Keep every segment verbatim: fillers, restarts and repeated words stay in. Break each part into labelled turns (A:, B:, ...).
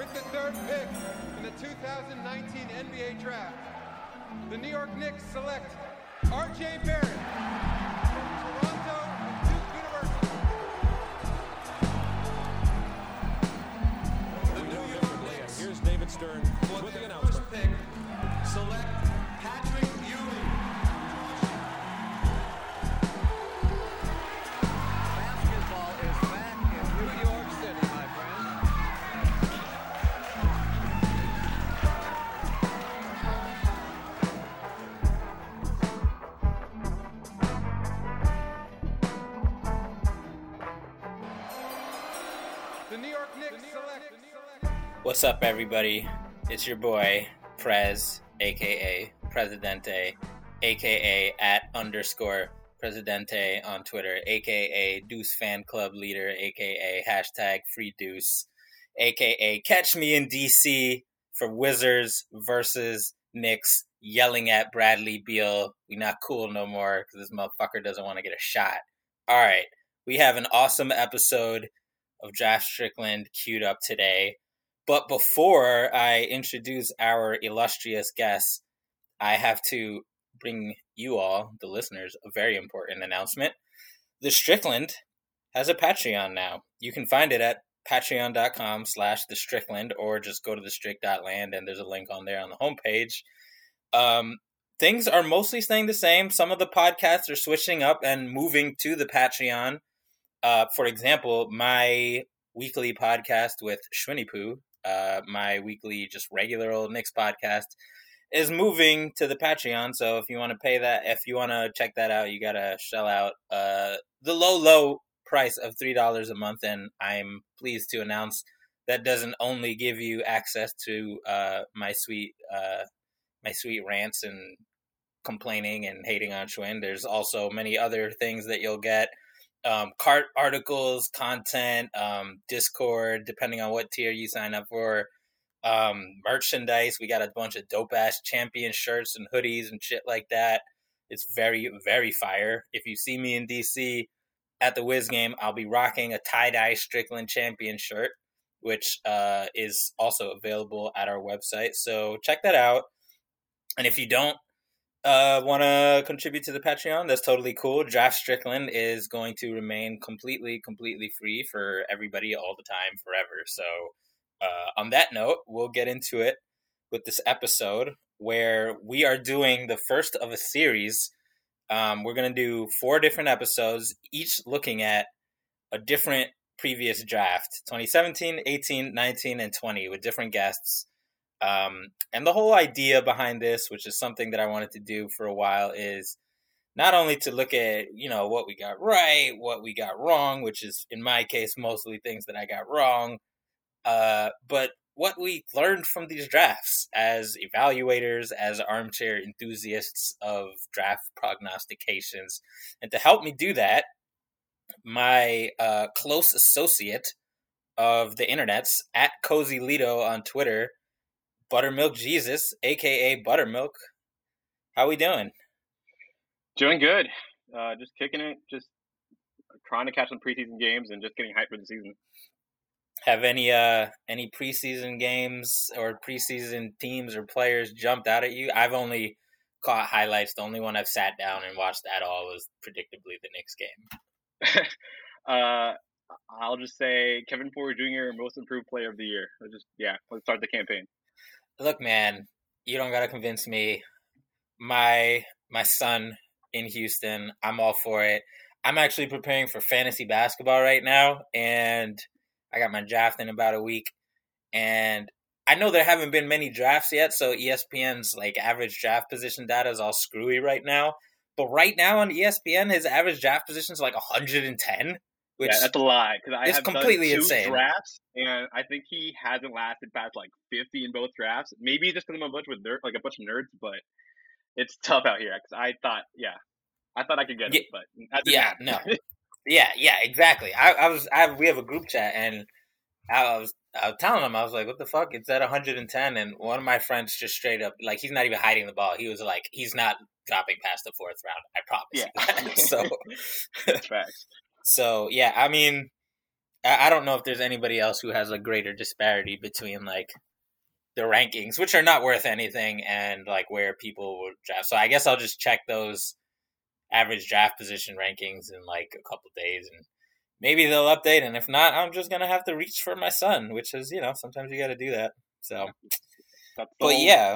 A: With the third pick in the two thousand nineteen N B A Draft, the New York Knicks select R J Barrett from Toronto and Duke University.
B: The New York Knicks. Here's David Stern with the announcement.
C: First pick, select Patrick Ewing.
D: Basketball is back in New York City, my friend.
A: The New York Knicks select.
E: What's up, everybody? It's your boy, Prez, aka Presidente, aka at underscore Presidente on Twitter, aka Deuce Fan Club Leader, aka hashtag Free Deuce, aka Catch Me in D C for Wizards versus Knicks, yelling at Bradley Beal. We not cool no more because this motherfucker doesn't want to get a shot. All right, we have an awesome episode of Draft Strickland queued up today. But before I introduce our illustrious guests, I have to bring you all, the listeners, a very important announcement. The Strickland has a Patreon now. You can find it at patreon.com slash the Strickland, or just go to the strick dot land and there's a link on there on the homepage. Um, things are mostly staying the same. Some of the podcasts are switching up and moving to the Patreon. Uh, for example, my weekly podcast with Shwinny Poo, uh, my weekly just regular old Knicks podcast, is moving to the Patreon. So if you want to pay that, if you want to check that out, you got to shell out uh, the low, low price of three dollars a month. And I'm pleased to announce that doesn't only give you access to uh, my sweet uh, my sweet rants and complaining and hating on Schwinn. There's also many other things that you'll get. Um, cart articles, content, um, Discord, depending on what tier you sign up for, um, merchandise. We got a bunch of dope ass champion shirts and hoodies and shit like that. It's very, very fire. If you see me in D C at the Wiz game, I'll be rocking a tie-dye Strickland champion shirt, which uh, is also available at our website. So check that out. And if you don't Uh, want to contribute to the Patreon, that's totally cool. Draft Strickland is going to remain completely, completely free for everybody all the time, forever. So uh, on that note, we'll get into it with this episode where we are doing the first of a series. Um, we're going to do four different episodes, each looking at a different previous draft, twenty seventeen, eighteen, nineteen, and twenty, with different guests. Um, and the whole idea behind this, which is something that I wanted to do for a while, is not only to look at, you know, what we got right, what we got wrong, which is in my case, mostly things that I got wrong, uh, but what we learned from these drafts as evaluators, as armchair enthusiasts of draft prognostications. And to help me do that, my, uh, close associate of the internets, at Cozy Lido on Twitter, Buttermilk Jesus, aka Buttermilk. How we doing?
F: Doing good. Uh, just kicking it. Just trying to catch some preseason games and just getting hyped for the season.
E: Have any uh any preseason games or preseason teams or players jumped out at you? I've only caught highlights. The only one I've sat down and watched at all was predictably the Knicks game.
F: uh, I'll just say Kevin Porter Junior, most improved player of the year. Let's just yeah, let's start the campaign.
E: Look, man, you don't gotta convince me. My my son in Houston, I'm all for it. I'm actually preparing for fantasy basketball right now, and I got my draft in about a week. And I know there haven't been many drafts yet, so E S P N's like average draft position data is all screwy right now. But right now on E S P N, his average draft position is like one hundred ten. Which
F: yeah, that's a lie. Because I have
E: completely
F: done two
E: insane.
F: drafts, and I think he hasn't lasted past like fifty in both drafts. Maybe just because I'm a bunch with ner- like a bunch of nerds, but it's tough out here. Because I thought, yeah, I thought I could get
E: yeah,
F: it, but that didn't
E: yeah,
F: happen.
E: no, yeah, yeah, exactly. I, I was, I we have a group chat, and I was, I was telling him, I was like, "What the fuck? It's at one hundred ten." And one of my friends just straight up, like, he's not even hiding the ball. He was like, "He's not dropping past the fourth round. I promise."
F: Yeah.
E: You that. So,
F: That's facts.
E: So yeah, I mean, I, I don't know if there's anybody else who has a greater disparity between like the rankings, which are not worth anything, and like where people would draft. So I guess I'll just check those average draft position rankings in like a couple days, and maybe they'll update. And if not, I'm just gonna have to reach for my son, which is, you know, sometimes you got to do that. So,
F: That's
E: but
F: all-
E: yeah.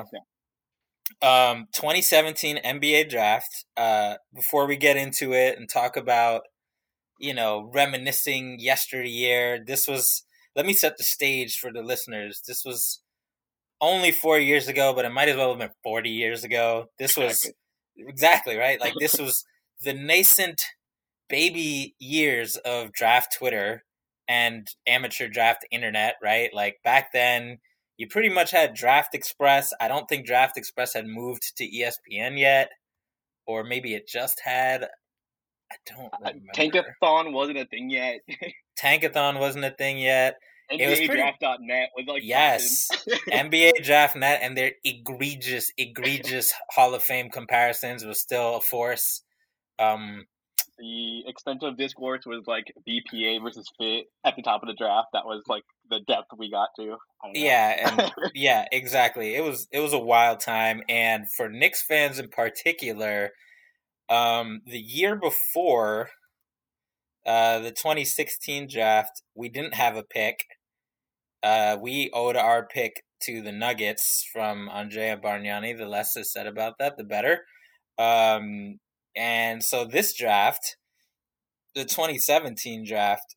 E: Um, twenty seventeen N B A draft. Uh, before we get into it and talk about, you know, reminiscing yesteryear, this was. Let me set the stage for the listeners. This was only four years ago, but it might as well have been forty years ago. This was
F: Exactly.
E: exactly right. Like this was the nascent baby years of draft Twitter and amateur draft internet, right? Like back then, you pretty much had Draft Express. I don't think Draft Express had moved to E S P N yet, or maybe it just had. I don't remember.
F: Tankathon wasn't a thing yet.
E: Tankathon wasn't a thing yet.
F: N
E: It
F: B
E: was
F: A
E: pretty-
F: draft dot net was like
E: Yes, N B A Draft Net and their egregious, egregious Hall of Fame comparisons was still a force. Um,
F: The extensive discourse was like B P A versus Fit at the top of the draft. That was like the depth we got to. I don't know.
E: yeah, and yeah, exactly. It was it was a wild time, and for Knicks fans in particular, um, the year before, uh, the twenty sixteen draft, we didn't have a pick. Uh, we owed our pick to the Nuggets from Andrea Bargnani. The less is said about that, the better. Um, and so this draft, the twenty seventeen draft,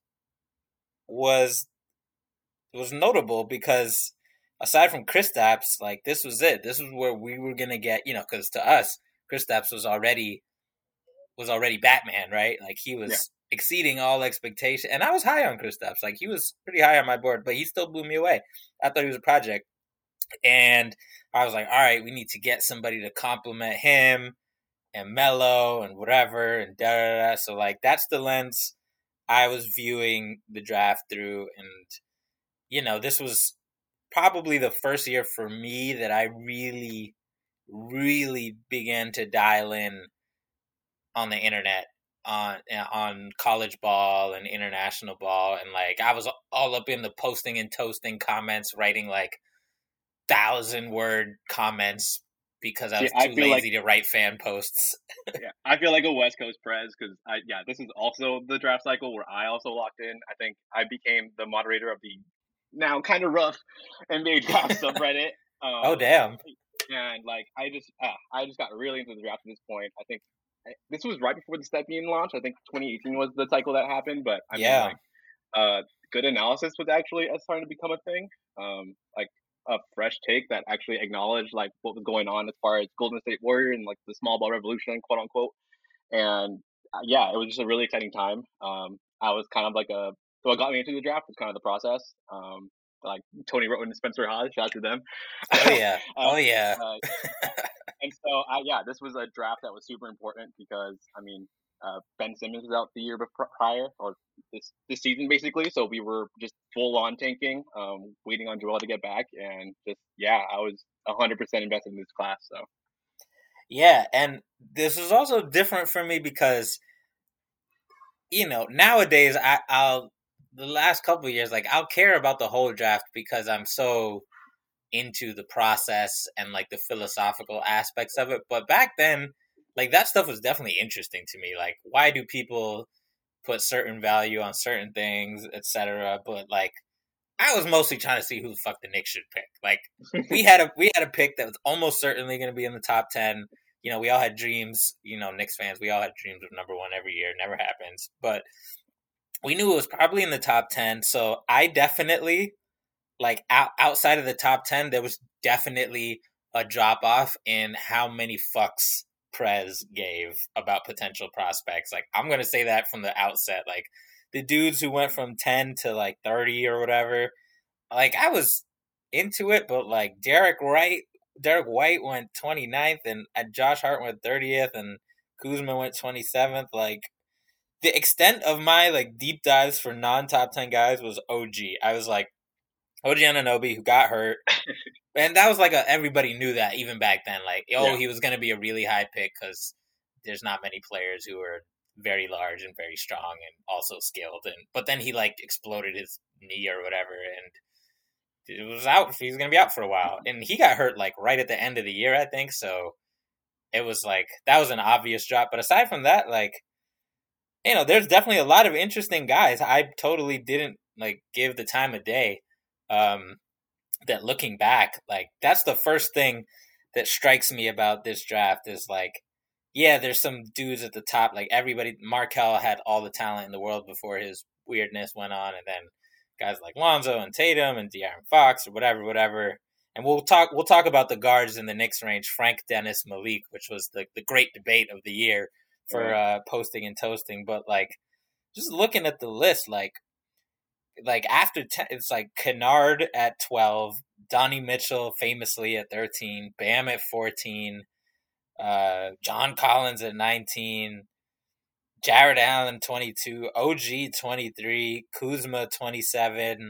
E: was was notable because aside from Kristaps, like this was it. This was where we were gonna get, you know, because to us, Kristaps was already was already Batman, right? Like he was
F: Yeah.
E: exceeding all expectation, and I was high on Kristaps. Like he was pretty high on my board, but he still blew me away. I thought he was a project, and I was like, all right, we need to get somebody to complement him and Melo and whatever and da da da. So like that's the lens I was viewing the draft through, and you know, this was probably the first year for me that I really, really began to dial in on the internet, on on college ball and international ball, and like I was all up in the posting and toasting comments, writing like thousand word comments because I was
F: See, I
E: too
F: feel
E: lazy
F: like-
E: to write fan posts.
F: Yeah, I feel like a West Coast Prez because I yeah, this is also the draft cycle where I also locked in. I think I became the moderator of the now kind of rough N B A draft subreddit. Um,
E: Oh damn!
F: And like I just uh, I just got really into the draft at this point. I think I, this was right before the Stepien launch. I think twenty eighteen was the cycle that happened. But I
E: Yeah.
F: mean, like uh, good analysis was actually starting to become a thing. Um, like a fresh take that actually acknowledged like what was going on as far as Golden State Warrior and like the small ball revolution, quote unquote. And uh, yeah, it was just a really exciting time. Um, I was kind of like a so what got me into the draft was kind of the process. Um, like Tony Roten and Spencer Hodge, shout out to them.
E: Oh yeah!
F: Uh,
E: Oh yeah!
F: uh, and so, I, yeah, this was a draft that was super important because, I mean, uh, Ben Simmons was out the year before, prior, or this this season, basically. So we were just full on tanking, um, waiting on Joel to get back. And just, yeah, I was one hundred percent invested in this class. So,
E: Yeah, and this is also different for me because, you know, nowadays I, I'll the last couple of years, like I'll care about the whole draft because I'm so into the process and like the philosophical aspects of it. But back then, like that stuff was definitely interesting to me. Like, why do people put certain value on certain things, et cetera? But like, I was mostly trying to see who the fuck the Knicks should pick. Like, we had a we had a pick that was almost certainly going to be in the top ten. You know, we all had dreams. You know, Knicks fans, we all had dreams of number one every year. It never happens, but we knew it was probably in the top ten. So I definitely, like, out, outside of the top ten, there was definitely a drop off in how many fucks Prez gave about potential prospects. Like, I'm going to say that from the outset. Like, the dudes who went from ten to like thirty or whatever, like, I was into it, but like Derek White, Derek White went twenty-ninth, and Josh Hart went thirtieth, and Kuzma went twenty-seventh. Like, the extent of my like deep dives for non-top ten guys was O G. I was like, O G Anunoby, who got hurt, and that was like a, everybody knew that even back then. Like, oh,
F: Yeah.
E: he was going to be a really high pick because there's not many players who are very large and very strong and also skilled. And but then he like exploded his knee or whatever, and it was out. He's gonna be out for a while, and he got hurt like right at the end of the year, I think. So it was like that was an obvious drop. But aside from that, like you know, there's definitely a lot of interesting guys. I totally didn't like give the time of day. Um, that looking back, like that's the first thing that strikes me about this draft is like. Yeah, there's some dudes at the top. Like everybody, Markelle had all the talent in the world before his weirdness went on, and then guys like Lonzo and Tatum and De'Aaron Fox or whatever, whatever. And we'll talk. We'll talk about the guards in the Knicks range: Frank, Dennis, Malik, which was the the great debate of the year for uh, posting and toasting. But like, just looking at the list, like, like after ten, it's like Kennard at twelve, Donnie Mitchell famously at thirteen, Bam at fourteen. Uh, John Collins at nineteen, Jared Allen twenty-two, O G twenty-three, Kuzma twenty-seven,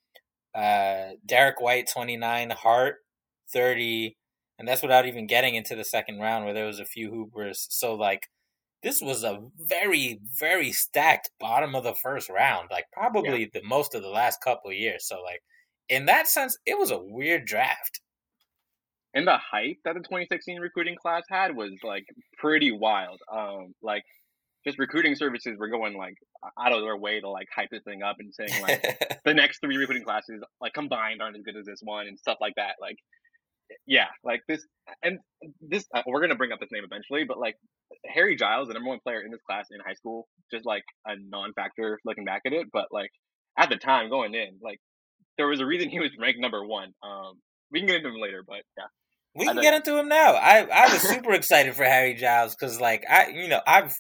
E: uh, Derek White twenty-nine, Hart thirty, and that's without even getting into the second round where there was a few hoopers. So like this was a very, very stacked bottom of the first round, like probably yeah. the most of the last couple of years. So like in that sense, it was a weird draft.
F: And the hype that the twenty sixteen recruiting class had was like pretty wild. Um, like just recruiting services were going like out of their way to like hype this thing up and saying like the next three recruiting classes like combined aren't as good as this one and stuff like that. Like, yeah, like this and this uh, we're gonna bring up this name eventually, but like Harry Giles, the number one player in this class in high school, just like a non-factor looking back at it. But like at the time going in, like there was a reason he was ranked number one. Um, we can get into him later, but yeah.
E: We can get into him now. I, I was super excited for Harry Giles because, like, I you know I've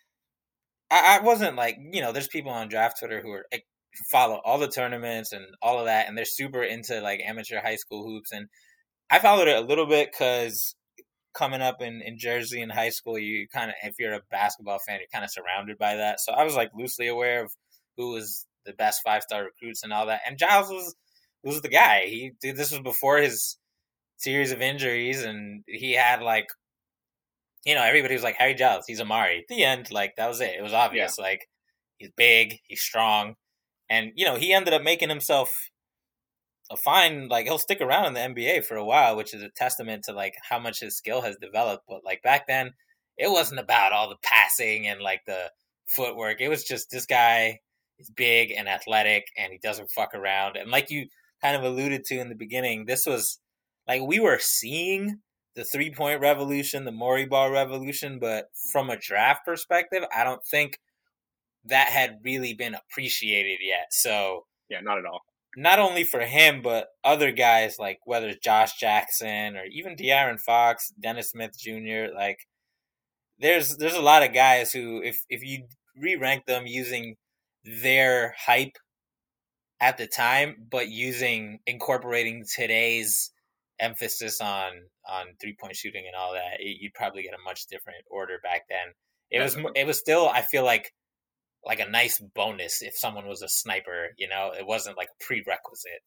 E: I, I wasn't like you know there's people on draft Twitter who are like, follow all the tournaments and all of that, and they're super into like amateur high school hoops. And I followed it a little bit because coming up in, in Jersey in high school, you kind of if you're a basketball fan, you're kind of surrounded by that. So I was like loosely aware of who was the best five star recruits and all that. And Giles was was the guy. He this was before his series of injuries, and he had like, you know, everybody was like Harry Giles, he's Amari. At the end, like that was it. It was obvious. Yeah. Like he's big, he's strong, and you know he ended up making himself a fine. Like he'll stick around in the N B A for a while, which is a testament to like how much his skill has developed. But like back then, it wasn't about all the passing and like the footwork. It was just this guy is big and athletic, and he doesn't fuck around. And like you kind of alluded to in the beginning, this was. Like, we were seeing the three-point revolution, the Morey ball revolution, but from a draft perspective, I don't think that had really been appreciated yet. So,
F: yeah, not at all.
E: Not only for him, but other guys, like whether it's Josh Jackson or even De'Aaron Fox, Dennis Smith Junior, like, there's there's a lot of guys who, if, if you re-rank them using their hype at the time, but using, incorporating today's emphasis on on three point shooting and all that, it, you'd probably get a much different order back then. It was it was still, I feel like like a nice bonus if someone was a sniper. You know, it wasn't like a prerequisite.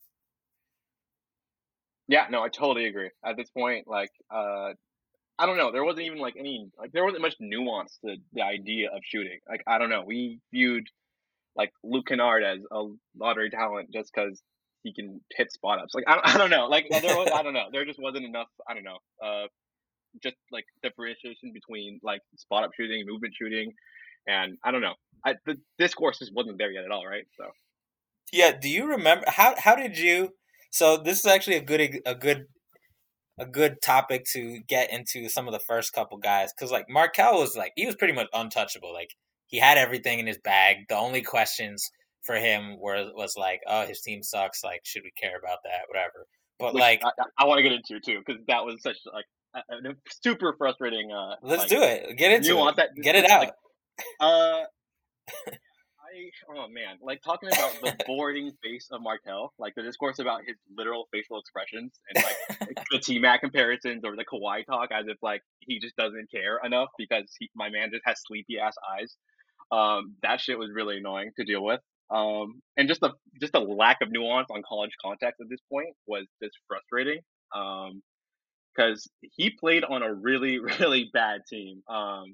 F: Yeah, no, I totally agree. At this point, like, uh, I don't know, there wasn't even like any like there wasn't much nuance to the idea of shooting. Like, I don't know, we viewed like Luke Kennard as a lottery talent just because he can hit spot ups. Like I, I don't know. Like there was, I don't know. There just wasn't enough. I don't know. Uh, just like differentiation between like spot up shooting, movement shooting, and I don't know. I, the discourse just wasn't there yet at all, right? So.
E: Yeah. Do you remember how how did you? So this is actually a good a good a good topic to get into some of the first couple guys because like Markelle was like he was pretty much untouchable. Like he had everything in his bag. The only questions for him were was like, oh, his team sucks. Like, should we care about that? Whatever. But
F: Which
E: like,
F: I, I want to get into too because that was such like a, a super frustrating. Uh,
E: let's
F: like,
E: do it. Get into it.
F: That,
E: get it out.
F: Like, uh, I oh man, like talking about the boring face of Markelle, like the discourse about his literal facial expressions and like the T-Mac comparisons or the Kawhi talk, as if like he just doesn't care enough because he, my man just has sleepy ass eyes. Um, that shit was really annoying to deal with. Um, and just the just the lack of nuance on college context at this point was just frustrating. Um, because he played on a really really bad team. Um,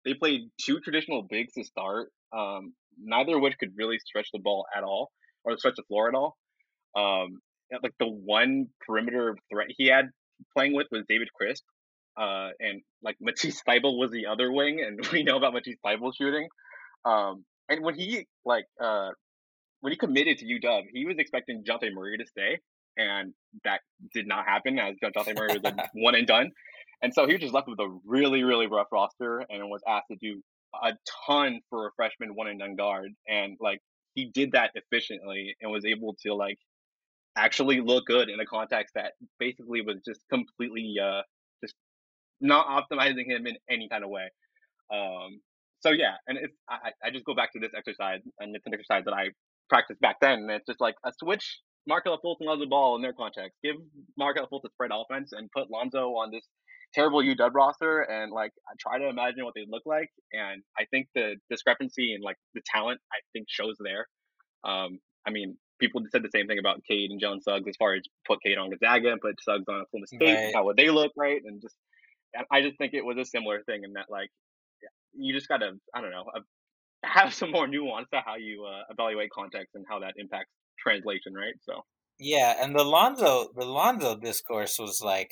F: they played two traditional bigs to start, um, neither of which could really stretch the ball at all or stretch the floor at all. Um, like the one perimeter threat he had playing with was David Crisp, uh, and like Matisse Thybulle was the other wing, and we know about Matisse Thybulle shooting. Um, and when he like uh, when he committed to U W, he was expecting Dejounte Murray to stay, and that did not happen as Dejounte Murray was a one and done. And so he was just left with a really, really rough roster and was asked to do a ton for a freshman one and done guard. And like he did that efficiently and was able to like actually look good in a context that basically was just completely uh just not optimizing him in any kind of way. Um so yeah, and it's I, I just go back to this exercise, and it's an exercise that I practiced back then, and it's just like a switch Markelle Fultz and Lonzo Ball in their context. Give Markelle Fultz a spread offense and put Lonzo on this terrible U W roster, and like I try to imagine what they look like, and I think the discrepancy and like the talent I think shows there. Um, I mean, people said the same thing about Cade and Jalen Suggs as far as put Cade on Gonzaga and put Suggs on Oklahoma State,
E: Right.
F: how would they look, right? And just and I just think it was a similar thing in that like you just gotta I don't know uh, have some more nuance to how you uh, evaluate context and how that impacts translation, right? So
E: Yeah, and the Lonzo the Lonzo discourse was like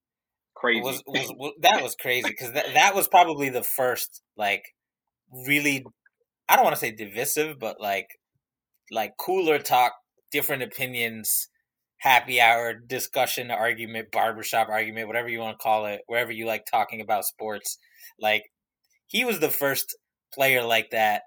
F: crazy.
E: was was, was that was crazy because that that was probably the first like really I don't want to say divisive, but like like cooler talk, different opinions, happy hour discussion, argument, barbershop argument, whatever you want to call it, wherever you like talking about sports. Like he was the first player like that.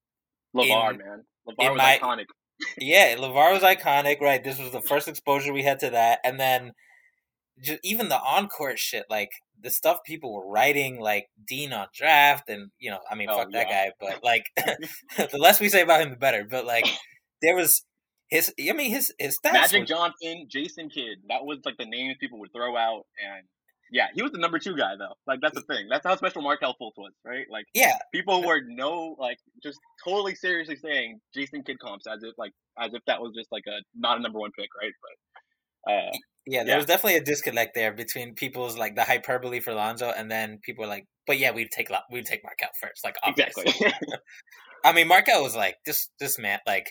F: LeVar,
E: in-
F: man. LeVar
E: in
F: was
E: my-
F: iconic.
E: Yeah, LeVar was iconic, right? This was the first exposure we had to that, and then just even the on-court shit, like the stuff people were writing, like Dean on draft, and you know, I mean,
F: Oh,
E: fuck that
F: yeah.
E: guy, but like the less we say about him, the better. But like there was his, I mean, his his stats.
F: Magic
E: were,
F: Johnson, Jason Kidd. That was like the names people would throw out, and yeah, he was the number two guy though. Like that's the thing. That's how special Markelle Fultz was, right? Like
E: yeah,
F: people were no like just totally seriously saying Jason Kidd comps as if like as if that was just like a not a number one pick, right? But uh,
E: yeah, there
F: Yeah.
E: was definitely a disconnect there between people's like the hyperbole for Lonzo, and then people were like, but yeah, we'd take Lo- we'd take Markelle first, like obviously.
F: exactly.
E: I mean, Markelle was like this this man, like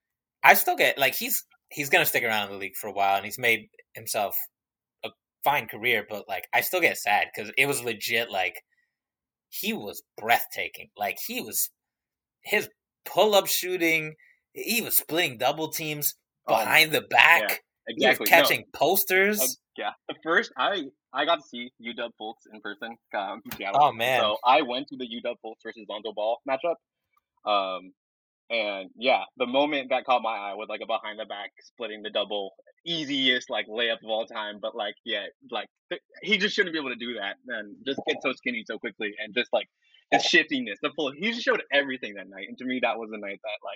E: I still get like he's he's gonna stick around in the league for a while, and he's made himself a fine career, but like I still get sad because it was legit like he was breathtaking. Like he was his pull up shooting, he was splitting double teams
F: Oh,
E: behind the back.
F: yeah,
E: He was
F: exactly.
E: catching
F: No,
E: posters.
F: uh, yeah. The first I I got to see U W Fultz in person um, in Seattle.
E: Oh, man.
F: So I went to the U W Fultz versus Lonzo Ball matchup. Um, and yeah, the moment that caught my eye was like a behind the back splitting the double, easiest like layup of all time. But like, yeah, like th- he just shouldn't be able to do that and just get so skinny so quickly and just like the shiftiness, the full. He just showed everything that night, and to me, that was the night that like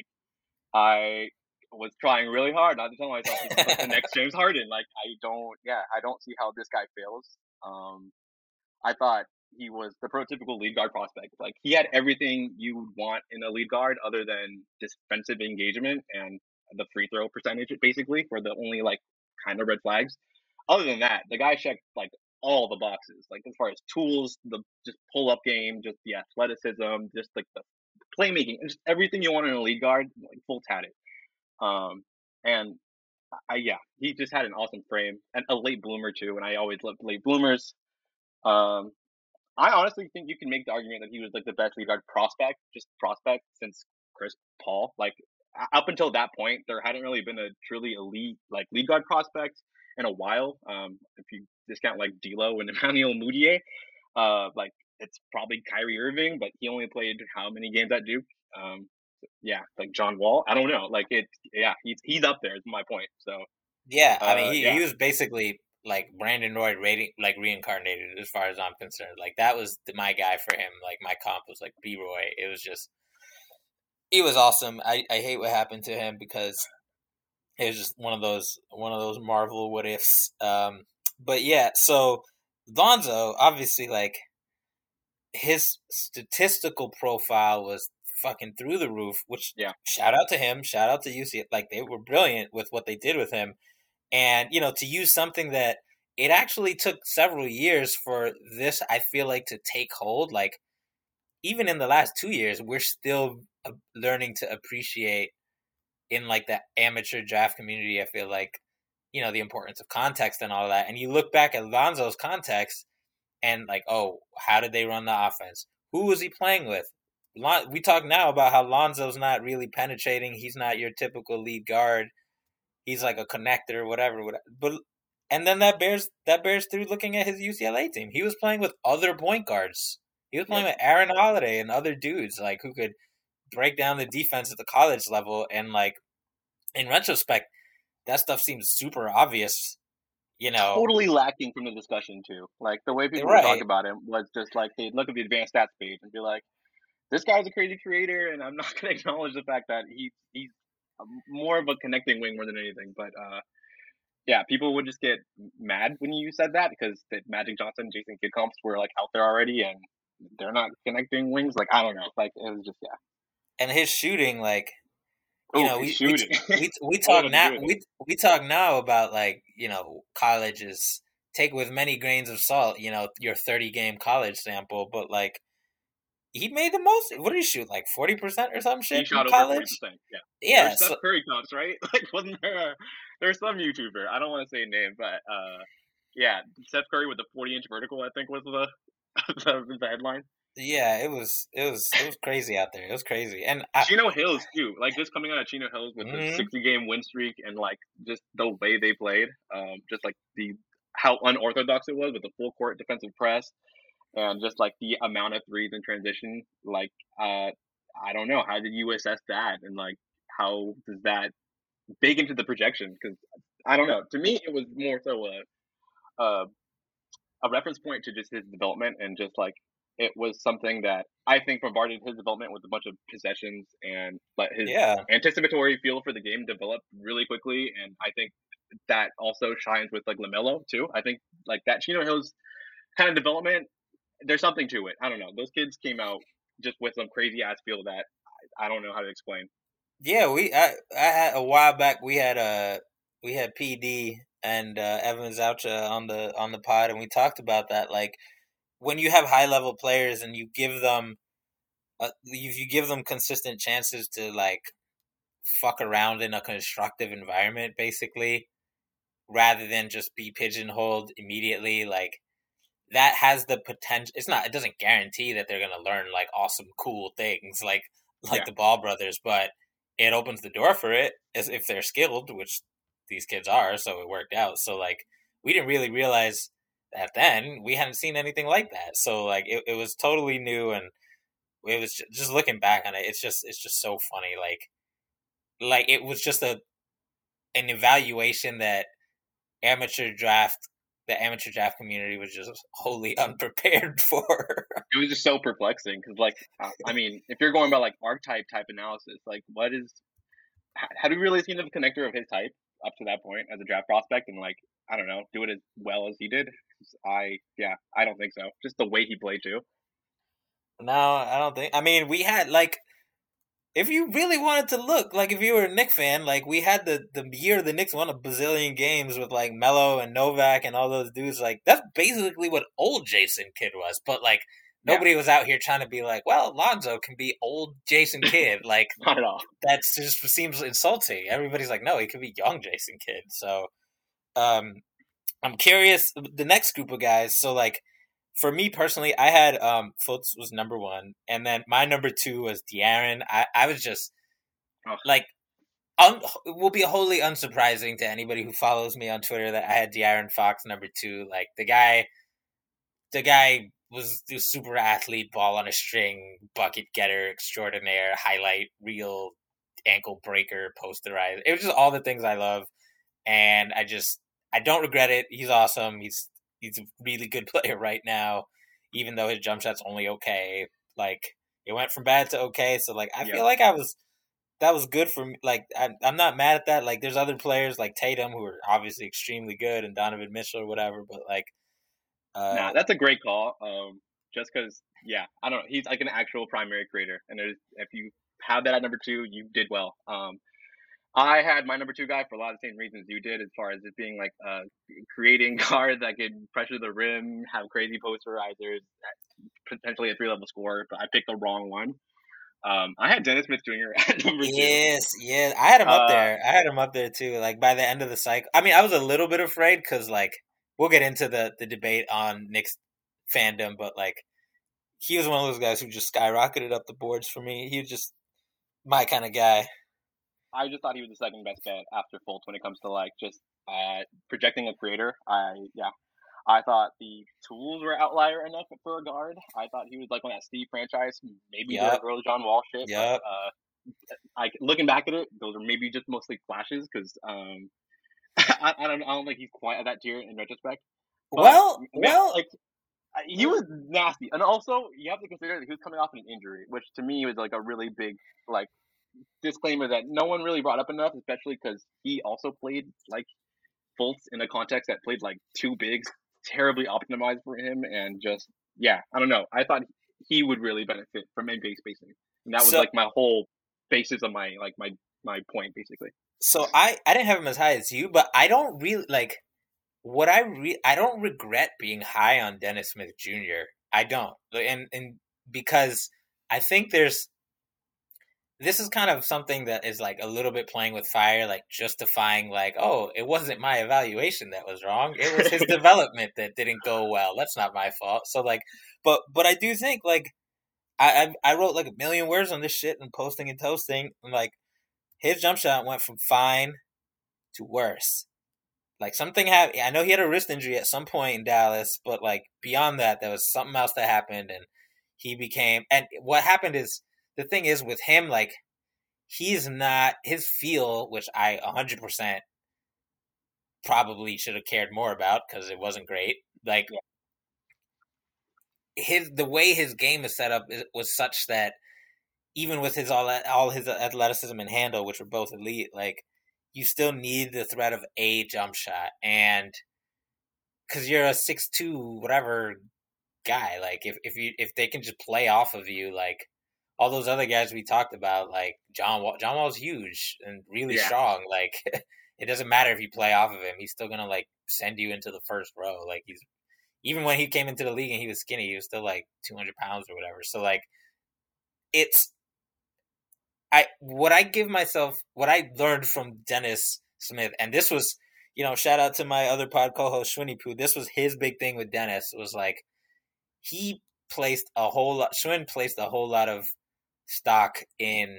F: I was trying really hard not to tell myself he's like the next James Harden. Like I don't, yeah, I don't see how this guy fails. Um, I thought he was the prototypical lead guard prospect. Like he had everything you would want in a lead guard, other than defensive engagement and the free throw percentage. Basically, were the only like kind of red flags. Other than that, the guy checked like all the boxes. Like as far as tools, the just pull up game, just the athleticism, just like the playmaking, just everything you want in a lead guard. Like Fultz had it. Um, and I yeah, he just had an awesome frame and a late bloomer too. And I always loved late bloomers. Um, I honestly think you can make the argument that he was like the best lead guard prospect, just prospect since Chris Paul. Like up until that point, there hadn't really been a truly elite like lead guard prospect in a while. Um, if you discount like D'Lo and Emmanuel Mudiay, uh, like it's probably Kyrie Irving, but he only played how many games at Duke? Um, yeah, like John Wall. I don't know. Like it, yeah, he's he's up there. Is my point. So
E: Yeah, I mean,
F: Uh,
E: he,
F: yeah.
E: he was basically like Brandon Roy rating, like reincarnated as far as I'm concerned. Like that was the, my guy for him. Like my comp was like B Roy. It was just, he was awesome. I, I hate what happened to him because it was just one of those one of those Marvel what ifs. Um, but yeah, so Lonzo obviously like his statistical profile was fucking through the roof. Which
F: Yeah.
E: shout out to him, shout out to U C. Like they were brilliant with what they did with him. And, you know, to use something that it actually took several years for this, I feel like, to take hold. Like, even in the last two years, we're still uh, learning to appreciate in like the amateur draft community. I feel like, you know, the importance of context and all of that. And you look back at Lonzo's context and like, oh, how did they run the offense? Who was he playing with? We talk now about how Lonzo's not really penetrating. He's not your typical lead guard. He's like a connector, whatever, whatever. But and then that bears that bears through looking at his U C L A team. He was playing with other point guards. He was playing yeah. with Aaron Holiday and other dudes like who could break down the defense at the college level. And like in retrospect, that stuff seems super obvious. You know,
F: totally lacking from the discussion too. Like the way people
E: right.
F: talk about him was just like they'd look at the advanced stats page and be like, "This guy's a crazy creator," and I'm not going to acknowledge the fact that he he's more of a connecting wing more than anything. But uh, yeah, people would just get mad when you said that because the Magic Johnson, Jason Kidd comps were like out there already, and they're not connecting wings. Like I don't know, like it was just yeah.
E: And his shooting, like. You
F: Ooh,
E: know, we,
F: shooting.
E: we we we talk now we we talk now about like, you know, colleges take with many grains of salt, you know, your thirty game college sample, but like he made the most. What did he shoot? Like forty percent or some shit?
F: He shot
E: in
F: over
E: college?
F: forty percent. Yeah.
E: Yeah.
F: There's
E: So,
F: Steph Curry comps, right? Like wasn't there a, there's some YouTuber, I don't want to say a name, but uh yeah, Steph Curry with the forty inch vertical, I think was the the, the headline.
E: Yeah, it was it was it was crazy out there. It was crazy. And I,
F: Chino Hills too. Like just coming out of Chino Hills with
E: mm-hmm.
F: the sixty game win streak and like just the way they played, um, just like the how unorthodox it was with the full court defensive press and just like the amount of threes in transition. Like uh, I don't know, how did you assess that and like how does that bake into the projection? Because I don't know. To me, it was more so a a, a reference point to just his development and just like. It was something that I think bombarded his development with a bunch of possessions and let his
E: yeah.
F: anticipatory feel for the game develop really quickly. And I think that also shines with like LaMelo too. I think like that Chino Hills kind of development, there's something to it. I don't know. Those kids came out just with some crazy ass feel that I, I don't know how to explain.
E: Yeah, we I, I had a while back we had a we had P D and uh, Evan Zoucha on the on the pod and we talked about that like. When you have high level players and you give them, uh, if you give them consistent chances to like fuck around in a constructive environment, basically, rather than just be pigeonholed immediately, like that has the potential. It's not. It doesn't guarantee that they're gonna learn like awesome, cool things like like yeah. the Ball brothers, but it opens the door for it as if they're skilled, which these kids are. So it worked out. So like we didn't really realize. That then we hadn't seen anything like that, so like it, it was totally new, and it was just, just looking back on it. It's just it's just so funny, like like it was just a an evaluation that amateur draft, the amateur draft community was just wholly unprepared for.
F: It was just so perplexing because, like, I mean, if you're going by like archetype type analysis, like what is have you really seen the connector of his type up to that point as a draft prospect, and like I don't know, do it as well as he did? I yeah, I don't think so. Just the way he played too.
E: No, I don't think. I mean, we had like, if you really wanted to look like if you were a Knicks fan, like we had the the year the Knicks won a bazillion games with like Melo and Novak and all those dudes. Like that's basically what old Jason Kidd was. But like nobody yeah. was out here trying to be like, well, Lonzo can be old Jason Kidd. Like
F: not at all.
E: That just seems insulting. Everybody's like, no, he could be young Jason Kidd. So, um. I'm curious, the next group of guys, so, like, for me personally, I had um, Fultz was number one, and then my number two was De'Aaron. I, I was just, oh. like, un- it will be wholly unsurprising to anybody who follows me on Twitter that I had De'Aaron Fox number two. Like, the guy, the guy was a super athlete, ball on a string, bucket getter extraordinaire, highlight reel, ankle breaker, posterizer. It was just all the things I love, and I just, I don't regret it. He's awesome. He's he's a really good player right now, even though his jump shot's only okay. Like it went from bad to okay. So like I yep. feel like I was that was good for me. Like I, I'm not mad at that. Like there's other players like Tatum who are obviously extremely good and Donovan Mitchell or whatever. But like,
F: uh, nah, that's a great call. Um, just because yeah, I don't know. He's like an actual primary creator, and there's if you have that at number two, you did well. Um, I had my number two guy for a lot of the same reasons you did, as far as it being like uh, creating guard that could pressure the rim, have crazy posterizers, potentially a three level scorer. But I picked the wrong one. Um, I had Dennis Smith Junior at number two.
E: Yes, yeah, I had him up
F: Uh,
E: there. I had him up there too. Like by the end of the cycle, I mean, I was a little bit afraid because, like, we'll get into the the debate on Knicks fandom, but like, he was one of those guys who just skyrocketed up the boards for me. He was just my kind of guy.
F: I just thought he was the second best bet after Fultz when it comes to like just uh, projecting a creator. I yeah, I thought the tools were outlier enough for a guard. I thought he was like on that Steve franchise, maybe
E: Yep.
F: the early John Wall shit.
E: Yep.
F: But, uh, I looking back at it, those are maybe just mostly flashes because um, I, I don't I don't think he's quite at that tier in retrospect. But,
E: Well,
F: man,
E: well,
F: like he was nasty, and also you have to consider that he was coming off an injury, which to me was like a really big like disclaimer that no one really brought up enough, especially because he also played like Fultz in a context that played like two bigs, terribly optimized for him, and just yeah, I don't know. I thought he would really benefit from N B A spacing, and that was
E: So-
F: like my whole basis of my like my my point basically.
E: so I I didn't have him as high as you, but I don't really like what I re I don't regret being high on Dennis Smith Junior I don't, and and because I think there's this is kind of something that is like a little bit playing with fire, like justifying like, oh, it wasn't my evaluation that was wrong. It was his development that didn't go well. That's not my fault. So like, but but I do think like I I, I wrote like a million words on this shit and posting and toasting. And like his jump shot went from fine to worse. Like something happened. I know he had a wrist injury at some point in Dallas, but like beyond that, there was something else that happened, and he became. And what happened is. The thing is with him, like, he's not, his feel, which I one hundred percent probably should have cared more about because it wasn't great. Like, his, the way his game is set up was such that even with his all, all his athleticism and handle, which were both elite, like, you still need the threat of a jump shot. And because you're a six two, whatever guy, like, if, if you, if they can just play off of you, like, all those other guys we talked about, like John Wall, John Wall's huge and really
F: Yeah.
E: strong. Like, it doesn't matter if you play off of him; he's still gonna like send you into the first row. Like he's even when he came into the league and he was skinny, he was still like two hundred pounds or whatever. So like, it's I what I give myself, what I learned from Dennis Smith, and this was, you know, shout out to my other pod co-host Schwinny Poo. This was his big thing with Dennis was like he placed a whole lot. Schwinn placed a whole lot of stock in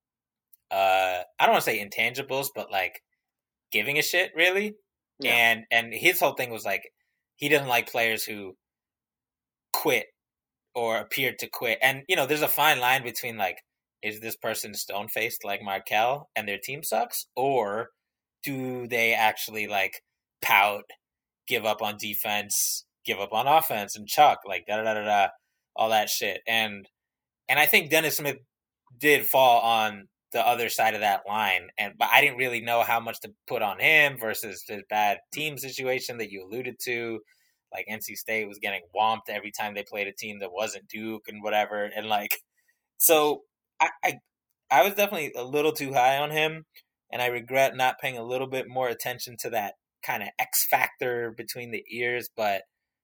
E: uh I don't want to say intangibles, but like giving a shit really.
F: Yeah.
E: And and his whole thing was like he didn't like players who quit or appeared to quit. And you know, there's a fine line between like, is this person stone faced like Markel and their team sucks, or do they actually like pout, give up on defense, give up on offense, and chuck like da da da da da, all that shit. And And I think Dennis Smith did fall on the other side of that line, and but I didn't really know how much to put on him versus his bad team situation that you alluded to. Like N C State was getting whomped every time they played a team that wasn't Duke and whatever, and like so I I, I was definitely a little too high on him, and I regret not paying a little bit more attention to that kind of X factor between the ears. But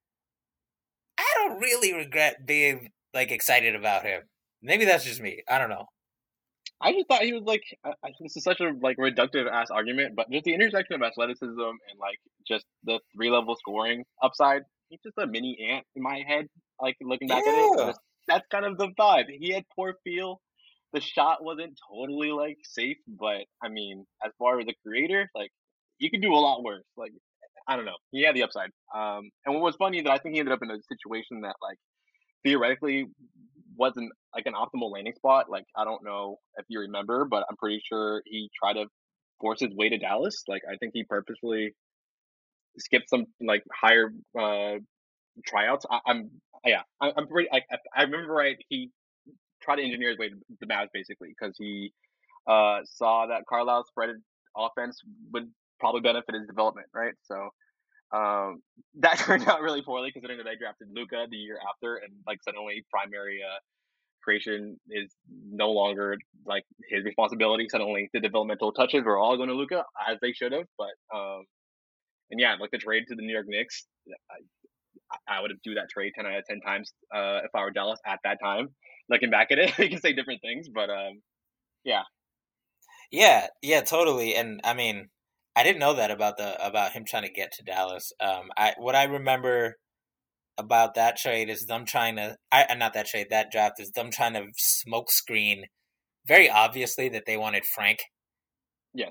E: I don't really regret being like excited about him. Maybe that's just me. I don't know.
F: I just thought he was like, I, I, this is such a like reductive ass argument, but just the intersection of athleticism and like just the three level scoring upside. He's just a mini ant in my head. Like looking back at it,
E: Yeah.
F: just, that's kind of the vibe. He had poor feel. The shot wasn't totally like safe, but I mean, as far as a creator, like you could do a lot worse. Like I don't know, he had the upside. Um, and what was funny that I think he ended up in a situation that like theoretically wasn't like an optimal landing spot. Like I don't know if you remember, but I'm pretty sure he tried to force his way to Dallas. Like I think he purposefully skipped some like higher uh, tryouts. I, I'm yeah, I, I'm pretty. I, I remember right. He tried to engineer his way to the Mavs basically because he uh, saw that Carlisle's spread offense would probably benefit his development, right? So. Um, that turned out really poorly considering that I drafted Luka the year after, and like suddenly primary uh, creation is no longer like his responsibility. Suddenly, the developmental touches were all going to Luka, as they should have. But um, and yeah, like the trade to the New York Knicks, I, I would do that trade ten out of ten times uh, if I were Dallas at that time. Looking back at it, we can say different things, but um, yeah,
E: yeah, yeah, totally. And I mean, I didn't know that about the about him trying to get to Dallas. Um, I what I remember about that trade is them trying to, I not that trade, that draft is them trying to smoke screen very obviously that they wanted Frank.
F: Yes.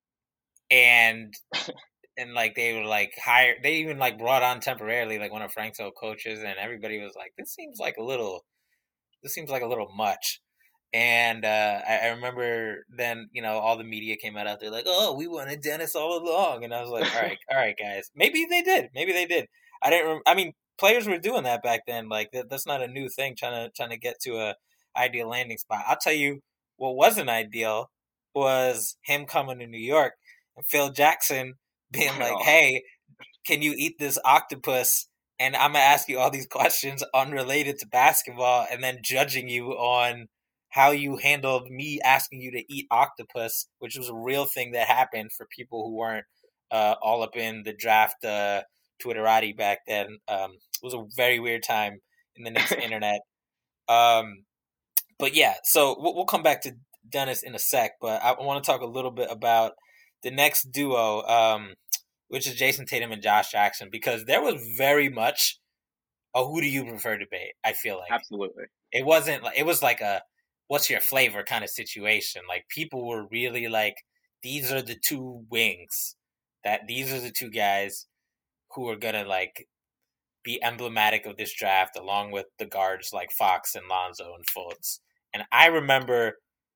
E: And and like they were like hired, they even like brought on temporarily like one of Frank's old coaches, and everybody was like, this seems like a little, this seems like a little much. And uh, I, I remember then, you know, all the media came out out there like, oh, we wanted Dennis all along. And I was like, all right, all right, guys. Maybe they did. Maybe they did. I didn't, rem- I mean, players were doing that back then. Like, that, that's not a new thing, trying to trying to get to a ideal landing spot. I'll tell you what wasn't ideal was him coming to New York and Phil Jackson being like,
F: Oh.
E: hey, can you eat this octopus? And I'm going to ask you all these questions unrelated to basketball, and then judging you on how you handled me asking you to eat octopus, which was a real thing that happened for people who weren't uh, all up in the draft uh, Twitterati back then. Um, it was a very weird time in the Knicks internet. Um, but yeah, so we'll, we'll come back to Dennis in a sec, but I want to talk a little bit about the next duo, um, which is Jason Tatum and Josh Jackson, because there was very much a who do you prefer debate, I feel like.
F: Absolutely.
E: It wasn't like, it was like a what's your flavor kind of situation. Like, people were really like, these are the two wings, that these are the two guys who are going to like be emblematic of this draft, along with the guards like Fox and Lonzo and Fultz. And I remember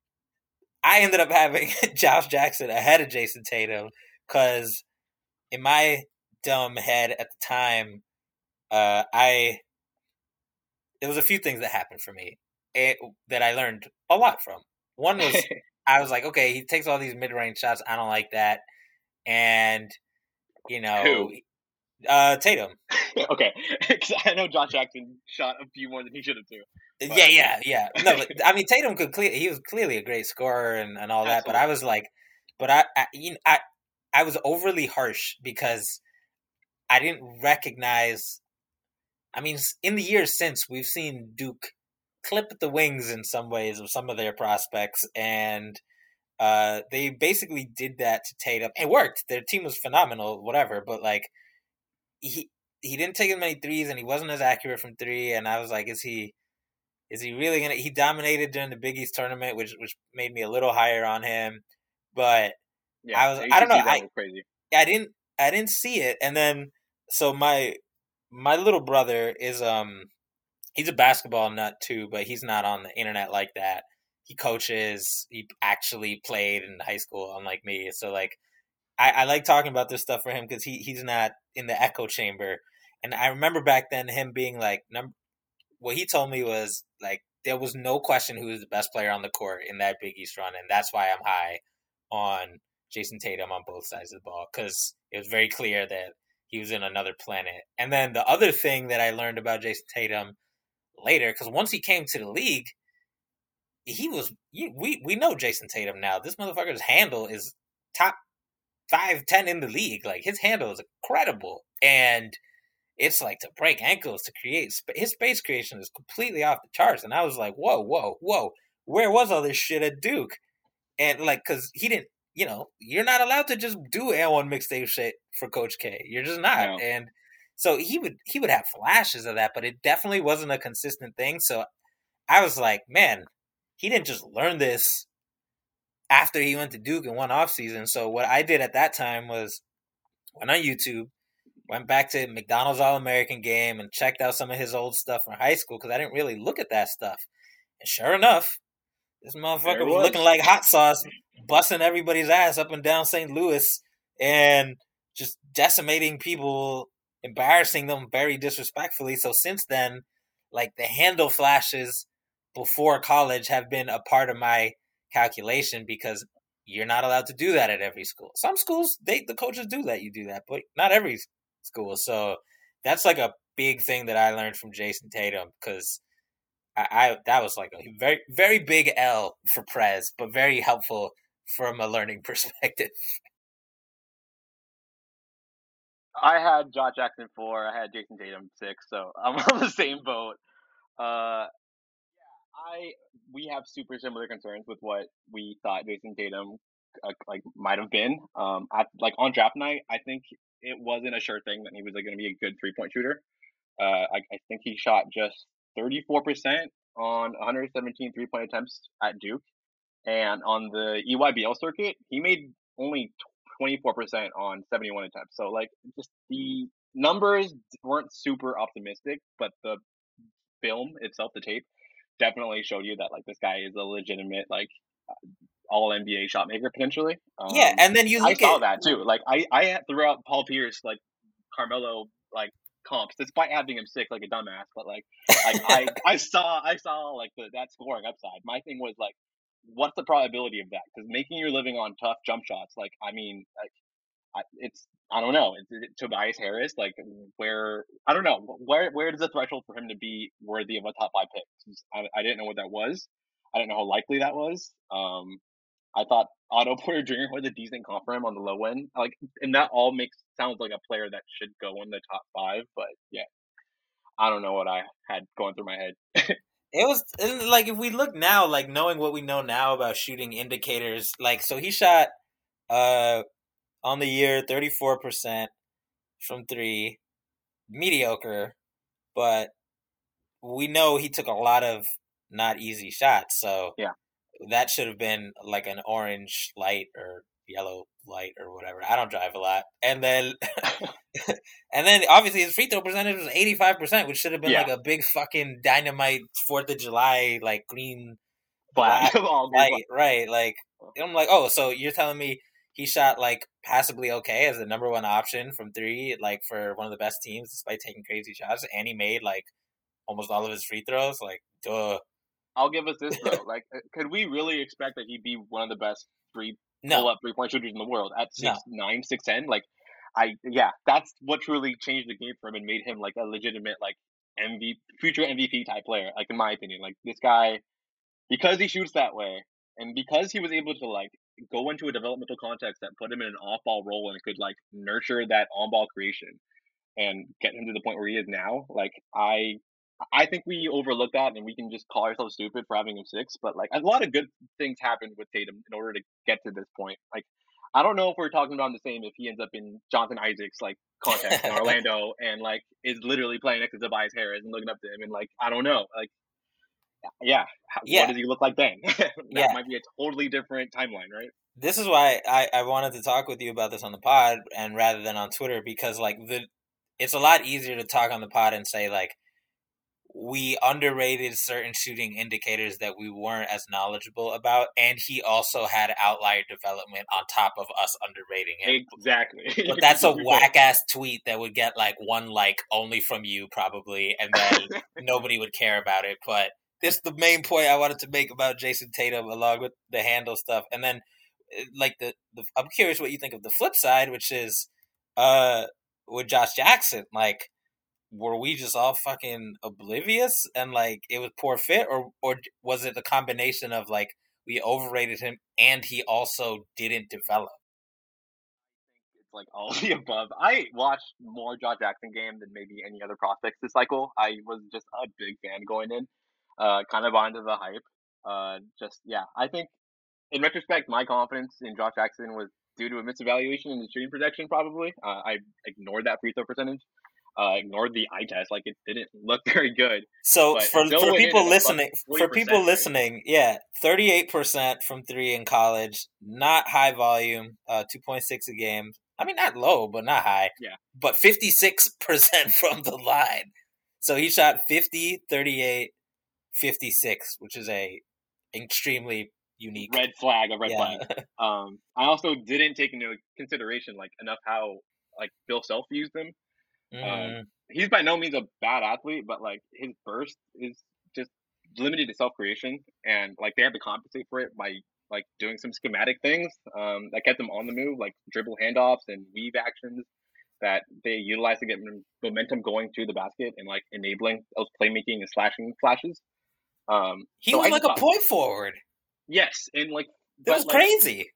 E: I ended up having Josh Jackson ahead of Jason Tatum because in my dumb head at the time, uh, I there was a few things that happened for me it, that I learned a lot from. One was I was like, okay, he takes all these mid-range shots. I don't like that. And, you know,
F: Who?
E: Uh, Tatum.
F: Okay, because I know Josh Jackson shot a few more than he should have too. But...
E: Yeah, yeah, yeah. No, but I mean, Tatum could clear. He was clearly a great scorer and, and all that. Absolutely. But I was like, but I, I, you know, I, I was overly harsh because I didn't recognize. I mean, in the years since, we've seen Duke clip the wings in some ways of some of their prospects, and uh, they basically did that to Tatum. It worked. Their team was phenomenal, whatever. But like, he he didn't take as many threes, and he wasn't as accurate from three. And I was like, is he is he really gonna? He dominated during the Big East tournament, which which made me a little higher on him. But
F: yeah,
E: I was I don't know. I
F: crazy.
E: I didn't I didn't see it, and then so my my little brother is um he's a basketball nut too, but he's not on the internet like that. He coaches. He actually played in high school, unlike me. So like, I, I like talking about this stuff for him because he he's not in the echo chamber. And I remember back then him being like, number, what he told me was like, there was no question who was the best player on the court in that Big East run, and that's why I'm high on Jason Tatum on both sides of the ball, because it was very clear that he was in another planet. And then the other thing that I learned about Jason Tatum later, because once he came to the league, he was we we know Jason Tatum now. This motherfucker's handle is top five, ten in the league. Like, his handle is incredible, and it's like to break ankles, to create sp- his space creation is completely off the charts. And I was like, whoa, whoa, whoa, where was all this shit at Duke? And like, because he didn't, you know, you're not allowed to just do A one mixtape shit for Coach K. You're just not. No. And so he would he would have flashes of that, but it definitely wasn't a consistent thing. So I was like, man, he didn't just learn this after he went to Duke in one offseason. So what I did at that time was went on YouTube, went back to McDonald's All-American Game, and checked out some of his old stuff from high school because I didn't really look at that stuff. And sure enough, this motherfucker was, was looking like hot sauce, busting everybody's ass up and down Saint Louis and just decimating people, embarrassing them very disrespectfully. So since then, like, the handle flashes before college have been a part of my calculation because you're not allowed to do that at every school. Some schools, they the coaches do let you do that, but not every school. So that's like a big thing that I learned from Jason Tatum, because I, I that was like a very very big L for Prez, but very helpful from a learning perspective.
F: I had Josh Jackson four. I had Jason Tatum six. So I'm on the same boat. Uh, I we have super similar concerns with what we thought Jason Tatum uh, like might have been. Um, at, like on draft night, I think it wasn't a sure thing that he was like, going to be a good three point shooter. Uh, I, I think he shot just thirty-four percent on one hundred seventeen three point attempts at Duke, and on the E Y B L circuit, he made only twenty-four percent on seventy-one attempts. So like, just the numbers weren't super optimistic, but the film itself, the tape, definitely showed you that like this guy is a legitimate like all N B A shot maker potentially. Um,
E: yeah, and then you look
F: I saw
E: at
F: that too. Like I I threw out Paul Pierce like Carmelo like comps despite having him sick like a dumbass. But like like I I saw I saw like the that scoring upside. My thing was like, what's the probability of that? Because making your living on tough jump shots, like I mean, like I, it's I don't know. It's it, Tobias Harris, like where I don't know where where is the threshold for him to be worthy of a top five pick? I, I didn't know what that was. I didn't know how likely that was. Um, I thought Otto Porter Junior was a decent comp for him on the low end. Like, and that all makes sounds like a player that should go in the top five. But yeah, I don't know what I had going through my head.
E: It was like, if we look now, like knowing what we know now about shooting indicators, like so he shot uh on the year thirty-four percent from three, mediocre, but we know he took a lot of not easy shots, so
F: yeah,
E: that should have been like an orange light or yellow light or whatever. I don't drive a lot. And then and then obviously his free throw percentage was eighty-five percent, which should have been yeah. like a big fucking dynamite fourth of July, like green
F: black,
E: black light. Right. Like, I'm like, oh, so you're telling me he shot like passably okay as the number one option from three, like for one of the best teams despite taking crazy shots, and he made like almost all of his free throws? Like, duh.
F: I'll give us this though. Like, could we really expect that he'd be one of the best three
E: no.
F: pull-up three-point shooters in the world at six
E: no.
F: nine, six ten? Like, I yeah, that's what truly changed the game for him and made him like a legitimate like M V P, future M V P type player. Like in my opinion, like this guy, because he shoots that way, and because he was able to like go into a developmental context that put him in an off-ball role and could like nurture that on-ball creation and get him to the point where he is now. Like I. I think we overlook that, and we can just call ourselves stupid for having him six. But like a lot of good things happened with Tatum in order to get to this point. Like I don't know if we're talking about him the same if he ends up in Jonathan Isaac's like context in Orlando and like is literally playing next to Tobias Harris and looking up to him and like I don't know, like yeah,
E: yeah.
F: what does he look like then? that
E: yeah.
F: might be a totally different timeline, right?
E: This is why I, I wanted to talk with you about this on the pod and rather than on Twitter, because like the it's a lot easier to talk on the pod and say like we underrated certain shooting indicators that we weren't as knowledgeable about, and he also had outlier development on top of us underrating him.
F: Exactly.
E: But that's a whack-ass tweet that would get, like, one like only from you, probably, and then nobody would care about it. But this is the main point I wanted to make about Jason Tatum, along with the handle stuff. And then, like, the, the I'm curious what you think of the flip side, which is uh, with Josh Jackson, like, were we just all fucking oblivious and like it was poor fit, or or was it the combination of like we overrated him and he also didn't develop?
F: I think it's like all of the above. I watched more Josh Jackson game than maybe any other prospects this cycle. I was just a big fan going in, uh, kind of onto the hype. Uh, just yeah, I think in retrospect, my confidence in Josh Jackson was due to a misevaluation in the shooting projection. Probably, uh, I ignored that free throw percentage. Uh, ignored the eye test, like it didn't look very good.
E: So for, for people listening, for people
F: right?
E: listening, yeah, thirty-eight percent from three in college, not high volume, uh, two point six a game. I mean, not low, but not high.
F: Yeah.
E: But fifty-six percent from the line. So he shot fifty, thirty-eight, fifty-six, which is a extremely unique
F: red flag of red
E: yeah.
F: flag. Um, I also didn't take into consideration like enough how like Bill Self used him.
E: Mm.
F: Um, he's by no means a bad athlete, but like his burst is just limited to self creation, and like they had to compensate for it by like doing some schematic things um, that kept them on the move, like dribble handoffs and weave actions that they utilized to get momentum going to the basket and like enabling those playmaking and slashing flashes. Um,
E: he
F: so
E: was
F: I
E: like
F: just
E: a
F: thought,
E: point forward.
F: yes, and like
E: It
F: but
E: was
F: like
E: crazy.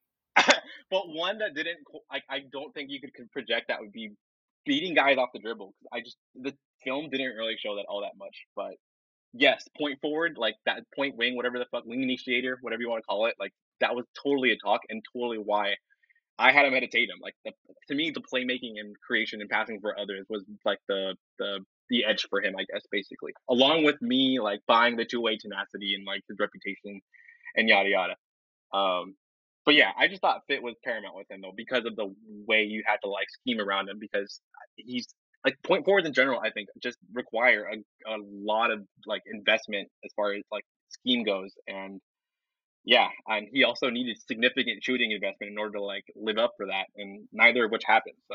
F: but one that didn't like I don't think you could, could project that would be beating guys off the dribble. I just the film didn't really show that all that much. But yes, point forward, like that point wing, whatever the fuck, wing initiator, whatever you want to call it, like that was totally a talk and totally why I had him at a Tatum. Like the, to me, the playmaking and creation and passing for others was like the the the edge for him, I guess, basically. Along with me, like buying the two way tenacity and like his reputation and yada yada. Um, but yeah, I just thought fit was paramount with him though because of the way you had to like scheme around him because he's like point forwards in general. I think just require a, a lot of like investment as far as like scheme goes and. Yeah, and he also needed significant shooting investment in order to like live up for that, and neither of which happened. So,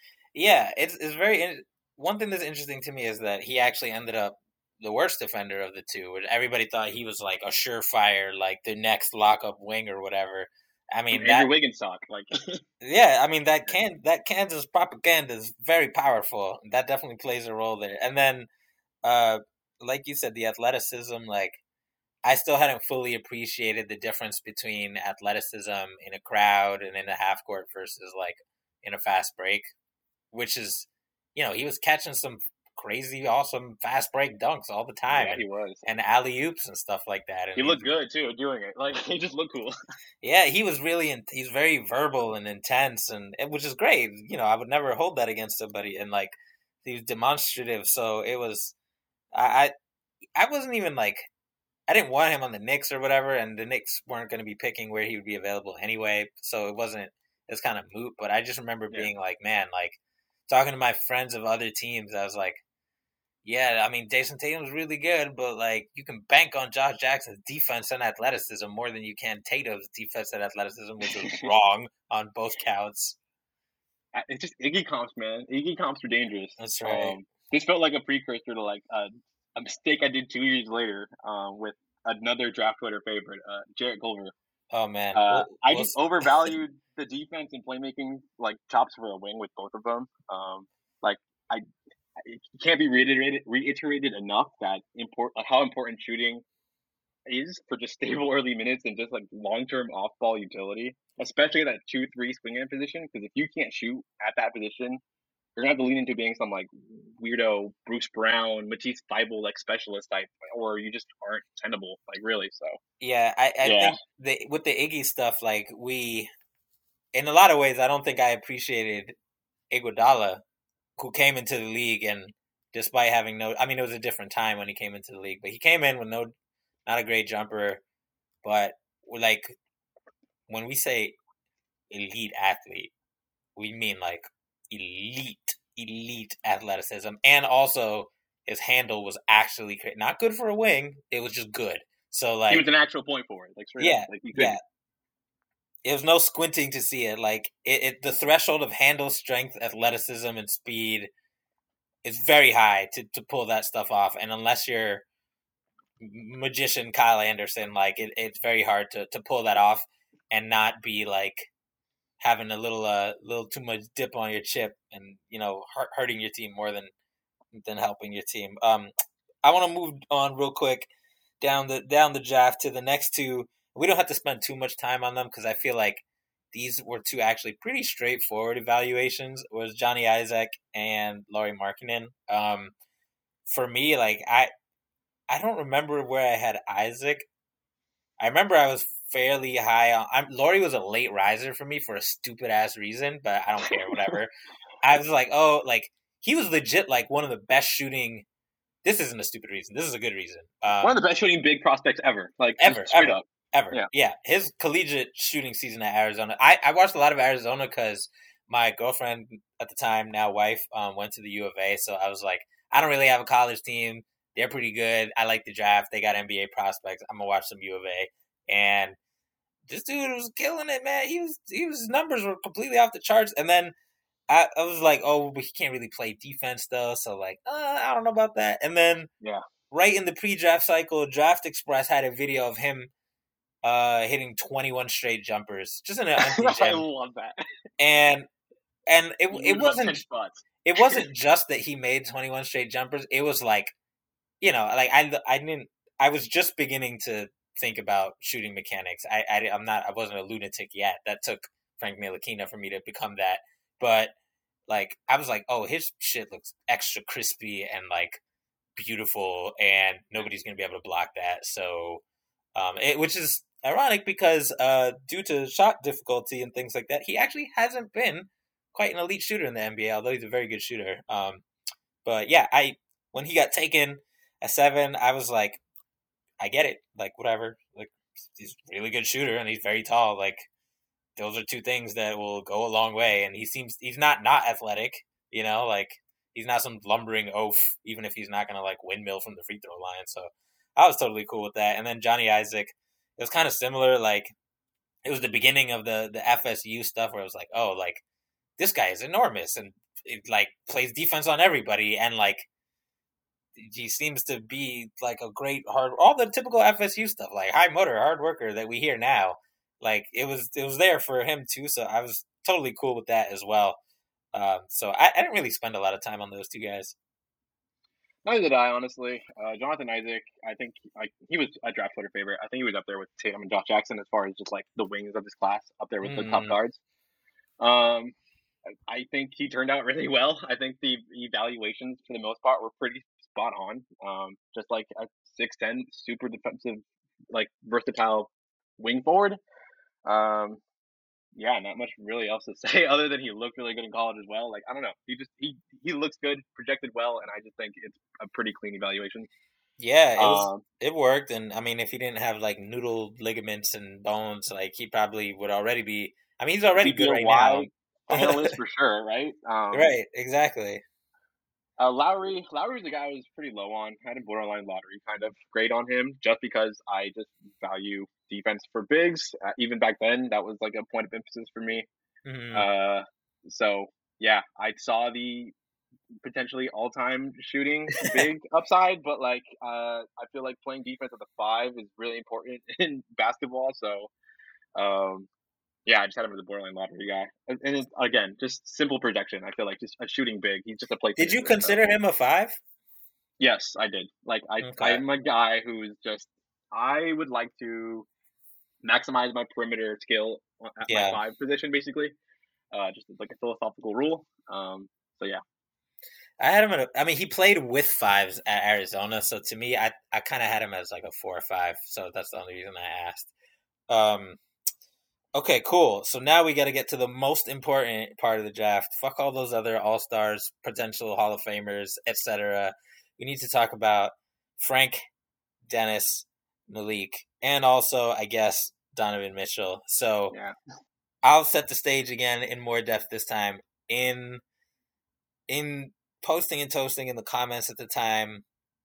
E: yeah, it's it's very in- one thing that's interesting to me is that he actually ended up the worst defender of the two. Which everybody thought he was like a surefire, like the next lockup wing or whatever. I mean,
F: Andrew
E: that,
F: Wiggins talk, like,
E: yeah, I mean that can that Kansas propaganda is very powerful. That definitely plays a role there. And then, uh, like you said, the athleticism, like. I still hadn't fully appreciated the difference between athleticism in a crowd and in a half court versus like in a fast break, which is, you know, he was catching some crazy, awesome fast break dunks all the time.
F: yeah,
E: and,
F: he was.
E: And alley oops and stuff like that. And
F: he looked good too doing it. Like he just looked cool.
E: Yeah, he was really, in, he's very verbal and intense, and which is great. You know, I would never hold that against somebody, and like he was demonstrative. So it was, I, I, I wasn't even like. I didn't want him on the Knicks or whatever, and the Knicks weren't going to be picking where he would be available anyway, so it wasn't, it was kind of moot, but I just remember yeah. being like, man, like, talking to my friends of other teams, I was like, yeah, I mean, Jason Tatum's really good, but, like, you can bank on Josh Jackson's defense and athleticism more than you can Tatum's defense and athleticism, which was wrong on both counts.
F: It's just Iggy comps, man. Iggy comps are dangerous.
E: That's right.
F: Um, this felt like a precursor to, like, uh, a mistake I did two years later um, with another draft Twitter favorite, uh, Jarrett Culver.
E: Oh, man.
F: Uh,
E: well,
F: I
E: well,
F: just overvalued the defense and playmaking, like, chops for a wing with both of them. Um, like, I it can't be reiterated reiterated enough that import, like, how important shooting is for just stable early minutes and just, like, long-term off-ball utility, especially that two three swingman position, because if you can't shoot at that position, you're going to have to lean into being some, like, weirdo Bruce Brown, Matisse Thybulle, like, specialist type, or you just aren't tenable, like, really, so.
E: Yeah, I, I
F: yeah.
E: think the, with the Iggy stuff, like, we, in a lot of ways, I don't think I appreciated Iguodala, who came into the league, and despite having no, I mean, it was a different time when he came into the league, but he came in with no, not a great jumper, but, like, when we say elite athlete, we mean, like, elite, elite athleticism, and also his handle was actually great. Not good for a wing, it was just good. So like
F: he was an actual point forward, like straight
E: yeah,
F: up. Like,
E: yeah. It was no squinting to see it. Like it, it, the threshold of handle strength, athleticism, and speed is very high to, to pull that stuff off. And unless you're magician Kyle Anderson, like it, it's very hard to, to pull that off and not be like having a little uh little too much dip on your chip and, you know, hurt, hurting your team more than than helping your team. Um, I want to move on real quick down the down the draft to the next two. We don't have to spend too much time on them because I feel like these were two actually pretty straightforward evaluations. It was Johnny Isaac and Lauri Markkanen. Um, for me, like I I don't remember where I had Isaac. I remember I was fairly high on. I'm, Lauri was a late riser for me for a stupid ass reason, but I don't care. Whatever. I was like, oh, like he was legit like one of the best shooting. This isn't a stupid reason. This is a good reason. Um,
F: one of the best shooting big prospects ever. Like
E: ever,
F: straight
E: ever,
F: up.
E: ever. Yeah. yeah, his collegiate shooting season at Arizona. I, I watched a lot of Arizona because my girlfriend at the time, now wife, um, went to the U of A. So I was like, I don't really have a college team. They're pretty good. I like the draft. They got N B A prospects. I'm gonna watch some U of A. And this dude was killing it, man. He was, he was, his numbers were completely off the charts. And then I, I was like, oh, but he can't really play defense though. So like, uh, I don't know about that. And then
F: yeah,
E: right in the pre-draft cycle, Draft Express had a video of him uh, hitting twenty-one straight jumpers, just in an empty gym.
F: I love that.
E: And and it
F: He
E: it wasn't
F: spots.
E: it wasn't just that he made twenty-one straight jumpers. It was like, you know, like I I didn't I was just beginning to think about shooting mechanics. I, I I'm not I wasn't a lunatic yet. That took Frank Ntilikina for me to become that. But like I was like, oh, his shit looks extra crispy and like beautiful, and nobody's gonna be able to block that. So, um, it, which is ironic because uh, due to shot difficulty and things like that, he actually hasn't been quite an elite shooter in the N B A, although he's a very good shooter. Um, but yeah, I when he got taken at seven, I was like, I get it, like whatever. Like he's a really good shooter and he's very tall. Like those are two things that will go a long way. And he seems he's not not athletic, you know, like he's not some lumbering oaf, even if he's not gonna like windmill from the free throw line. So I was totally cool with that. And then Johnny Isaac, it was kind of similar. Like it was the beginning of the the F S U stuff where it was like, oh, like this guy is enormous and it like plays defense on everybody and like he seems to be like a great hard all the typical F S U stuff, like high motor, hard worker that we hear now. Like it was it was there for him too, so I was totally cool with that as well. Um, so I, I didn't really spend a lot of time on those two guys.
F: Neither did I, honestly. Uh, Jonathan Isaac, I think like he was a draft Twitter favorite. I think he was up there with Tatum and Josh Jackson as far as just like the wings of his class, up there with mm. the top guards. Um, I think he turned out really well. I think the evaluations for the most part were pretty spot on. Um, just like a six ten, super defensive, like versatile wing forward. Um, yeah, not much really else to say other than he looked really good in college as well. Like I don't know, he just he he looks good, projected well, and I just think it's a pretty clean evaluation.
E: Yeah, it was,
F: um,
E: it worked, and I mean, if he didn't have like noodle ligaments and bones, like he probably would already be. I mean, he's already good right now.
F: Finalist for sure, right? Um,
E: right, exactly.
F: Uh, Lowry, Lowry's the guy I was pretty low on. I had a borderline lottery kind of grade on him, just because I just value defense for bigs. Uh, even back then, that was like a point of emphasis for me.
E: Mm-hmm.
F: Uh, so yeah, I saw the potentially all-time shooting big upside, but like uh, I feel like playing defense at the five is really important in basketball. So um, yeah, I just had him as a borderline lottery guy, and, and it's, again, just simple projection. I feel like just a shooting big. He's just a play.
E: Did you consider him a five?
F: Yes, I did. Like I, okay. I'm a guy who's just I would like to maximize my perimeter skill at yeah. my five position, basically. Uh, just like a philosophical rule. Um, so yeah.
E: I had him at a, I mean, he played with fives at Arizona, so to me, I, I kind of had him as like a four or five, so that's the only reason I asked. Um, okay, cool. So now we got to get to the most important part of the draft. Fuck all those other all-stars, potential Hall of Famers, et cetera. We need to talk about Frank, Dennis, Malik, and also, I guess, Donovan Mitchell. So
F: yeah.
E: I'll set the stage again in more depth this time. In in posting and toasting in the comments at the time,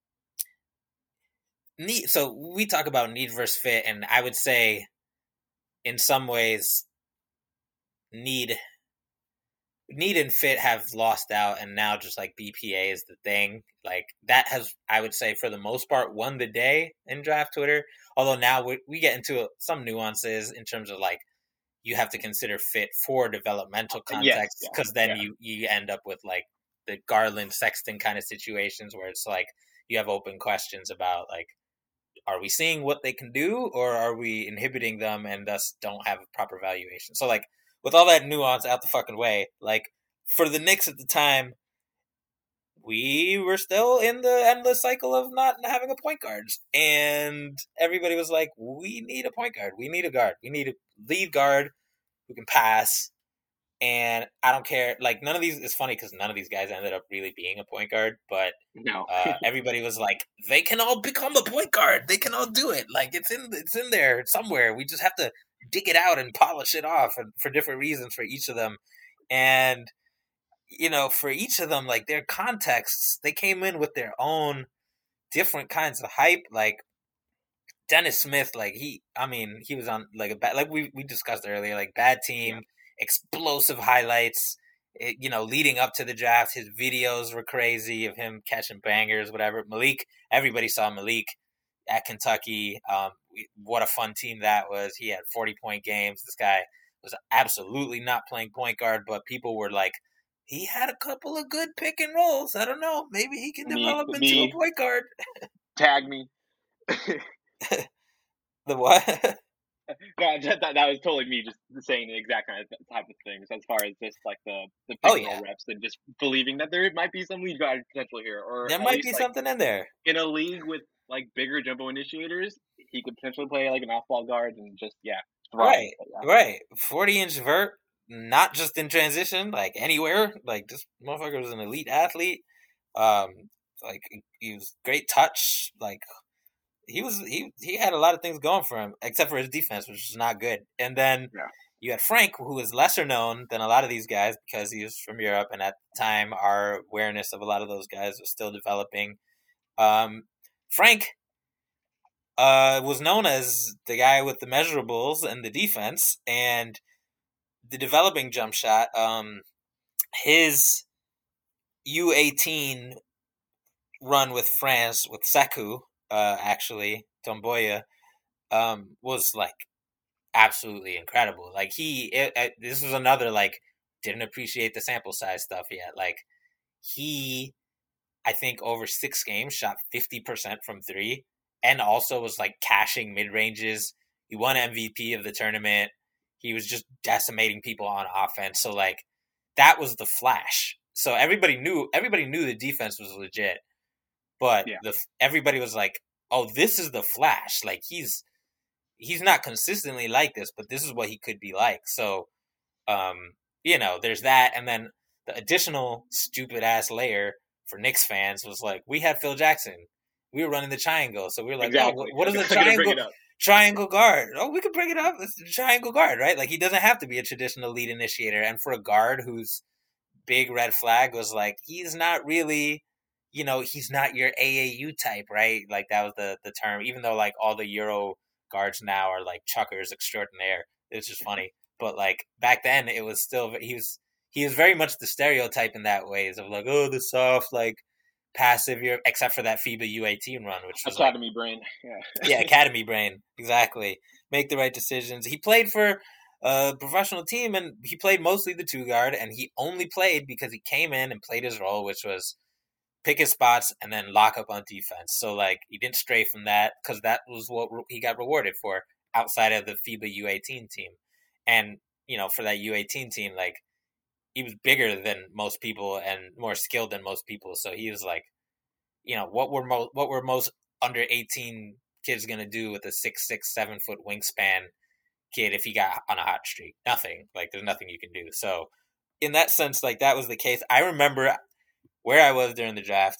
E: need, so we talk about need versus fit, and I would say in some ways need need and fit have lost out, and now just like B P A is the thing. Like that has, I would say, for the most part, won the day in draft Twitter. Although now we, we get into some nuances in terms of like you have to consider fit for developmental context, because yes, yeah, then yeah. you you end up with like the Garland Sexton kind of situations where it's like you have open questions about like, are we seeing what they can do, or are we inhibiting them and thus don't have a proper valuation? So like with all that nuance out the fucking way, like for the Knicks at the time, we were still in the endless cycle of not having a point guard. And everybody was like, we need a point guard. We need a guard. We need a lead guard who can pass. And I don't care. Like, none of these, it's funny because none of these guys ended up really being a point guard. But
F: no.
E: uh, everybody was like, they can all become a point guard. They can all do it. Like, it's in, it's in there somewhere. We just have to dig it out and polish it off, and for different reasons for each of them. And you know, for each of them, like their contexts, they came in with their own different kinds of hype. Like Dennis Smith, like he, I mean, he was on like a bad, like we, we discussed earlier, like bad team, explosive highlights, it, you know, leading up to the draft, his videos were crazy of him catching bangers, whatever. Malik, everybody saw Malik at Kentucky. Um, what a fun team that was. He had forty point games. This guy was absolutely not playing point guard, but people were like, he had a couple of good pick and rolls. I don't know. Maybe he can develop me, into me. a point guard.
F: Tag me.
E: The what?
F: No, that, that was totally me just saying the exact kind of type of things as far as just like the the pick
E: Oh,
F: and roll
E: yeah.
F: reps and just believing that there might be some lead guard potential here, or
E: There
F: at
E: might
F: least
E: be
F: like
E: something in there.
F: in a league with like bigger jumbo initiators, he could potentially play like an off-ball guard and just yeah, thrive.
E: Right,
F: But, yeah.
E: right. forty-inch vert, not just in transition, like anywhere. Like, this motherfucker was an elite athlete. Um, like, he was great touch. Like, he was he he had a lot of things going for him, except for his defense, which is not good. And then
F: Yeah.
E: you had Frank, who was lesser known than a lot of these guys because he was from Europe, and at the time, our awareness of a lot of those guys was still developing. Um, Frank uh, was known as the guy with the measurables and the defense and the developing jump shot. Um, his U eighteen run with France, with Sekou, uh, actually, Tomboya, um, was like absolutely incredible. Like he, it, it, this was another like didn't appreciate the sample size stuff yet. Like he, I think over six games shot fifty percent from three, and also was like cashing mid ranges. He won M V P of the tournament. He was just decimating people on offense. So like that was the flash. So everybody knew everybody knew the defense was legit, but
F: Yeah.
E: the everybody was like, "Oh, this is the flash." Like he's he's not consistently like this, but this is what he could be like. So, um, you know, there's that, and then the additional stupid ass layer for Knicks fans was like, we had Phil Jackson. We were running the triangle, so we were like,
F: Exactly.
E: oh, what is the
F: I'm gonna bring
E: triangle?
F: it up.
E: Triangle guard. Oh, we could bring it up. It's the triangle guard, right? Like he doesn't have to be a traditional lead initiator. And for a guard whose big red flag was like, he's not really, you know, he's not your A A U type, right? Like that was the the term. Even though like all the Euro guards now are like chuckers extraordinaire. It's just funny. But like back then, it was still he was he was very much the stereotype in that ways of like, oh, the soft like passive, Europe, except for that FIBA U eighteen run, which was
F: Academy
E: like,
F: brain. Yeah.
E: yeah, academy brain, exactly. Make the right decisions. He played for a professional team, and he played mostly the two guard, and he only played because he came in and played his role, which was pick his spots and then lock up on defense. So like he didn't stray from that because that was what he got rewarded for outside of the FIBA U eighteen team. And you know, for that U eighteen team, like he was bigger than most people and more skilled than most people. So he was like, you know, what were most what were most under eighteen kids gonna do with a six six seven foot wingspan kid if he got on a hot streak? Nothing. Like there's nothing you can do. So in that sense, like that was the case. I remember where I was during the draft.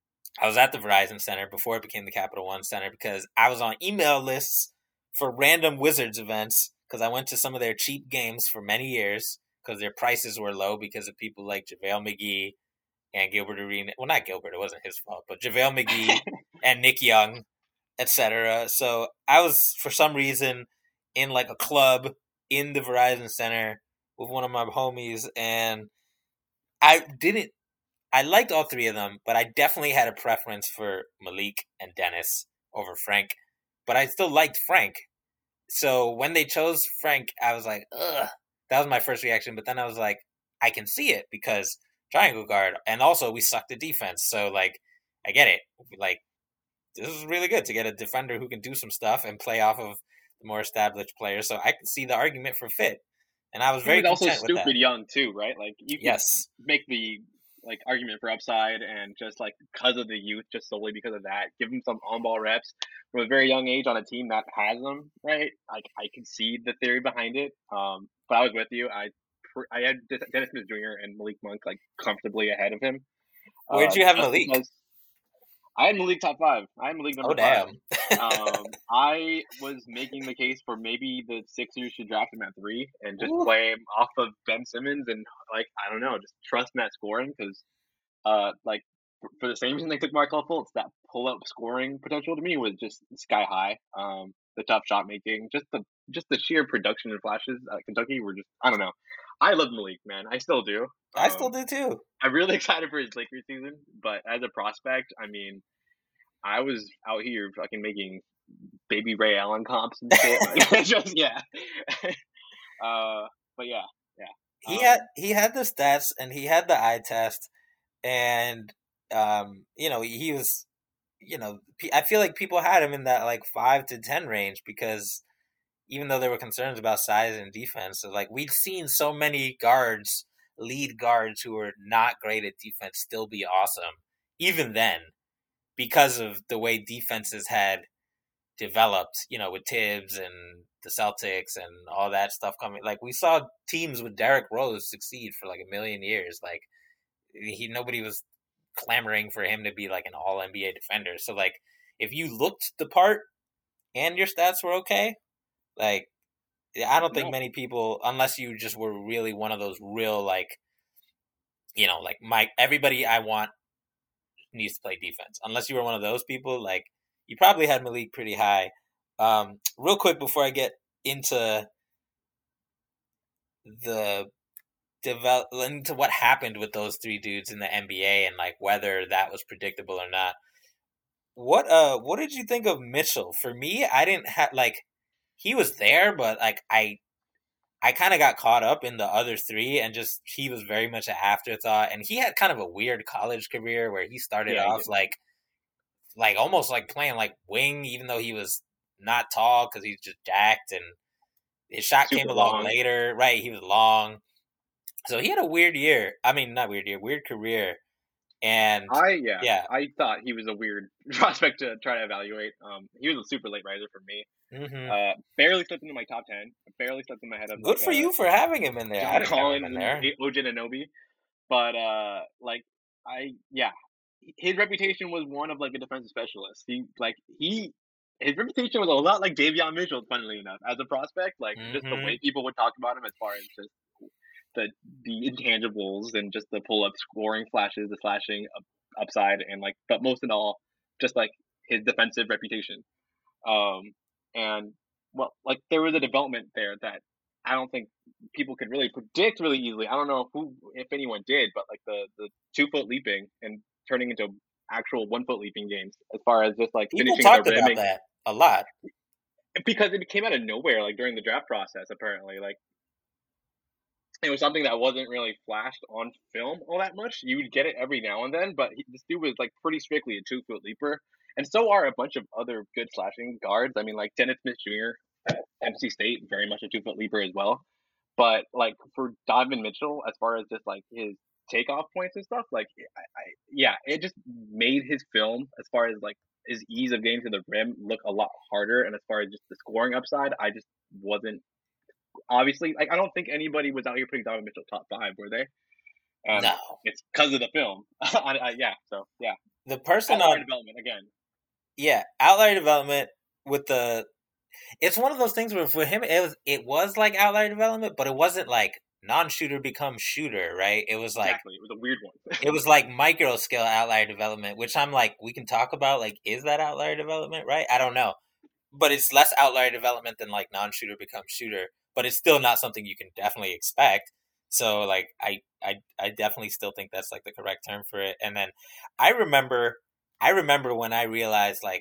E: I was at the Verizon Center before it became the Capital One Center because I was on email lists for random Wizards events because I went to some of their cheap games for many years because their prices were low because of people like JaVale McGee and Gilbert Arenas. Well, not Gilbert, it wasn't his fault, but JaVale McGee and Nick Young, et cetera. So I was, for some reason, in like a club in the Verizon Center with one of my homies, and I didn't, I liked all three of them, but I definitely had a preference for Malik and Dennis over Frank, but I still liked Frank. So when they chose Frank, I was like, ugh. That was my first reaction, but then I was like, I can see it because triangle guard, and also we sucked at defense. So like, I get it. Like, this is really good to get a defender who can do some stuff and play off of the more established players. So I can see the argument for fit, and I was very
F: He was also
E: content with
F: stupid
E: that.
F: young too, right? Like you can
E: Yes,
F: make the like argument for upside and just like because of the youth, just solely because of that, give him some on-ball reps from a very young age on a team that has them, right? Like I can see the theory behind it. Um, but I was with you. I I had Dennis Smith Junior and Malik Monk like comfortably ahead of him.
E: Where'd you
F: uh,
E: have
F: just
E: Malik?
F: because I had Malik top five. I had Malik number
E: Oh damn!
F: five. um, I was making the case for maybe the Sixers should draft him at three and just
E: Ooh.
F: play him off of Ben Simmons and like I don't know, just trust in that scoring because, uh, like for, for the same reason they took Markelle Fultz, that pull up scoring potential to me was just sky high. Um, the tough shot making, just the just the sheer production and flashes at Kentucky were just I don't know. I love Malik, man. I still do.
E: I
F: Um,
E: still do too.
F: I'm really excited for his Lakers season, but as a prospect, I mean, I was out here fucking making baby Ray Allen comps and shit. Like, just yeah. uh, but yeah, yeah.
E: He
F: Um,
E: had he had the stats and he had the eye test, and um, you know he was you know, I feel like people had him in that like five to ten range because even though there were concerns about size and defense, so like we'd seen so many guards, lead guards who were not great at defense still be awesome, even then, because of the way defenses had developed, you know, with Tibbs and the Celtics and all that stuff coming. Like we saw teams with Derrick Rose succeed for like a million years. Like he, nobody was clamoring for him to be like an all N B A defender. So like if you looked the part and your stats were okay, like I don't think
F: No.
E: many people, unless you just were really one of those real like, you know, like my everybody I want needs to play defense. Unless you were one of those people, like you probably had Malik pretty high. Um, real quick before I get into the develop into what happened with those three dudes in the N B A and like whether that was predictable or not. What uh what did you think of Mitchell? For me, I didn't have like he was there, but like I I kind of got caught up in the other three and just he was very much an afterthought, and he had kind of a weird college career where he started
F: Yeah, he
E: off
F: did.
E: like like almost like playing like wing, even though he was not tall because he's just jacked, and his shot
F: Super
E: came along
F: long.
E: later. Right, he was long. So he had a weird year. I mean, not weird year, weird career. And
F: I yeah,
E: yeah.
F: I thought he was a weird prospect to try to evaluate. Um, he was a super late riser for me.
E: hmm
F: Uh, barely slipped into my top ten. Barely slipped in my head of
E: good
F: like,
E: for
F: uh,
E: you for having him in there. I
F: John
E: didn't have him
F: Collins
E: in
F: and
E: there.
F: O J Anunoby. But uh, like I yeah, his reputation was one of like a defensive specialist. He like he his reputation was a lot like Davion Mitchell, funnily enough, as a prospect. Like just the
E: Mhm.
F: way people would talk about him as far as just the the intangibles and just the pull up scoring flashes, the slashing up, upside, and like but most of all, just like his defensive reputation. Um, and well, like there was a development there that I don't think people could really predict really easily. I don't know who, if anyone did, but like the the two foot leaping and turning into actual one foot leaping games, as far as just like
E: People
F: finishing
E: talked
F: the rim,
E: about
F: and-
E: that a lot.
F: because it came out of nowhere, like during the draft process. Apparently, like it was something that wasn't really flashed on film all that much. You would get it every now and then, but he, this dude was like pretty strictly a two foot leaper, and so are a bunch of other good slashing guards. I mean, like Dennis Smith Junior at M C State, very much a two foot leaper as well. But like for Donovan Mitchell, as far as just like his takeoff points and stuff, like I, I yeah, it just made his film as far as like his ease of getting to the rim look a lot harder, and as far as just the scoring upside, I just wasn't. Obviously, like I don't think anybody was out here putting Donovan Mitchell top five, were they? Um,
E: No.
F: It's because of the film. I, I, yeah, so yeah.
E: The person
F: Outlier
E: on
F: development again.
E: yeah, outlier development with the it's one of those things where for him it was it was like outlier development, but it wasn't like non-shooter becomes shooter, right? It was like
F: Exactly, it was a weird one.
E: it was like micro scale outlier development, which I'm like, we can talk about like, is that outlier development, right? I don't know. But it's less outlier development than like non-shooter becomes shooter, but it's still not something you can definitely expect. So like I, I I definitely still think that's like the correct term for it. And then I remember I remember when I realized like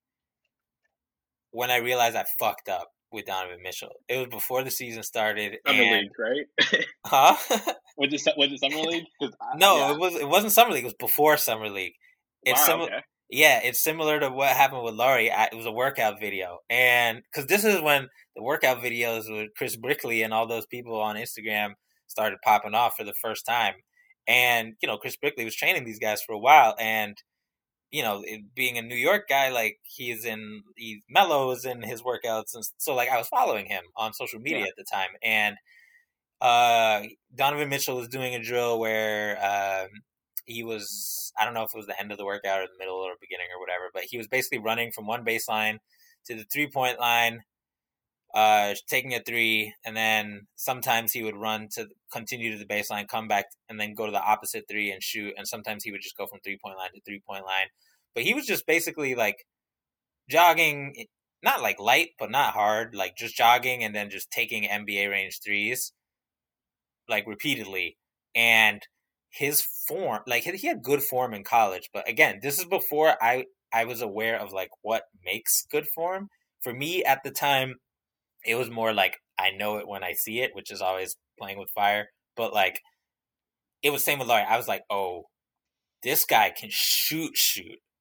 E: when I realized I fucked up with Donovan Mitchell. It was before the season started.
F: Summer
E: and,
F: League, right?
E: Huh?
F: was it was it Summer League? 'Cause I-
E: no,
F: yeah.
E: it was it wasn't Summer League. It was before Summer League. It's
F: Wow,
E: similar.
F: okay.
E: Yeah, it's similar to what happened with Laurie. I, it was a workout video, and because this is when the workout videos with Chris Brickley and all those people on Instagram started popping off for the first time. And you know, Chris Brickley was training these guys for a while, and you know, it, being a New York guy, like he's in, he mellows in his workouts, and so like I was following him on social media
F: Yeah.
E: at the time, and uh, Donovan Mitchell was doing a drill where um, he was, I don't know if it was the end of the workout or the middle or beginning or whatever, but he was basically running from one baseline to the three point line, uh, taking a three, and then sometimes he would run to continue to the baseline, come back, and then go to the opposite three and shoot. And sometimes he would just go from three point line to three point line. But he was just basically like jogging, not like light, but not hard, like just jogging and then just taking N B A range threes, like repeatedly. And his form, like he had good form in college, but again, this is before I I was aware of like what makes good form. For me at the time, it was more like I know it when I see it, which is always playing with fire. But like it was same with Laurie. I was like, oh, this guy can shoot, shoot.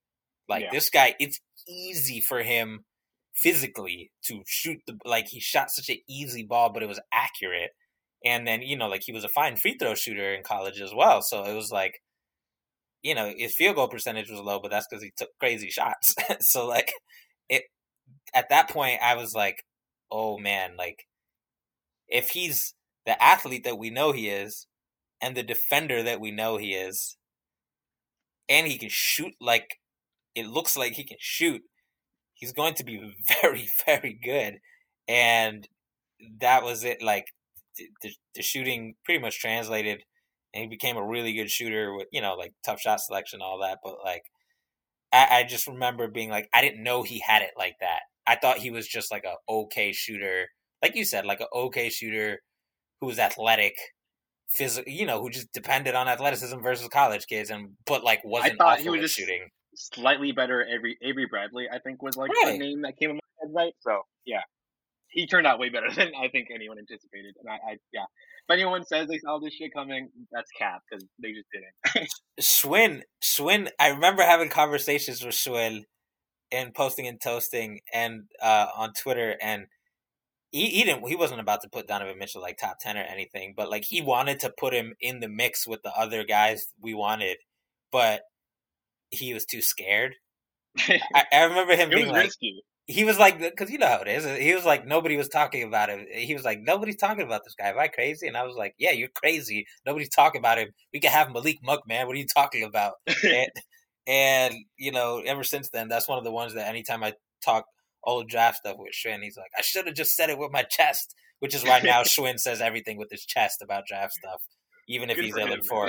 E: Like
F: Yeah.
E: this guy, it's easy for him physically to shoot the like he shot such an easy ball, but it was accurate. And then, you know, like he was a fine free throw shooter in college as well. So it was like, you know, his field goal percentage was low, but that's because he took crazy shots. So like it at that point I was like, oh man, like if he's the athlete that we know he is and the defender that we know he is, and he can shoot like it looks like he can shoot, he's going to be very, very good. And that was it. Like the, the shooting pretty much translated, and he became a really good shooter with, you know, like tough shot selection, all that. But like, I, I just remember being like, I didn't know he had it like that. I thought he was just like a okay shooter, like you said, like an okay shooter who was athletic, physical, you know, who just depended on athleticism versus college kids, and but like wasn't
F: I thought
E: awful
F: he was
E: at
F: just
E: shooting.
F: Slightly better. Avery Avery Bradley, I think, was like
E: Right.
F: the name that came in my head, right? So yeah, he turned out way better than I think anyone anticipated. And I, I yeah, if anyone says they saw this shit coming, that's cap because they just didn't.
E: Schwinn, Schwinn, I remember having conversations with Schwinn and posting and toasting and uh, on Twitter, and he, he didn't. He wasn't about to put Donovan Mitchell like top ten or anything, but like he wanted to put him in the mix with the other guys we wanted, but he was too scared. I, I remember him
F: It
E: being
F: was
E: like,
F: risky.
E: he was like, because you know how it is. He was like, nobody was talking about him. He was like, nobody's talking about this guy. Am I crazy? And I was like, yeah, you're crazy. Nobody's talking about him. We can have Malik Monk, man. What are you talking about? and, and, you know, ever since then, that's one of the ones that anytime I talk old draft stuff with Schwinn, he's like, I should have just said it with my chest, which is why now Schwinn says everything with his chest about draft stuff, even if
F: Good
E: he's
F: for him,
E: ill-informed.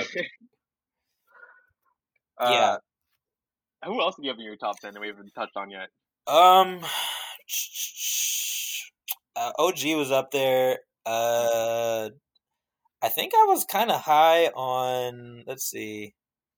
F: uh,
E: Yeah.
F: Who else do you have in your top ten that we haven't touched on yet?
E: Um, uh, O G was up there. Uh, I think I was kind of high on. Let's see.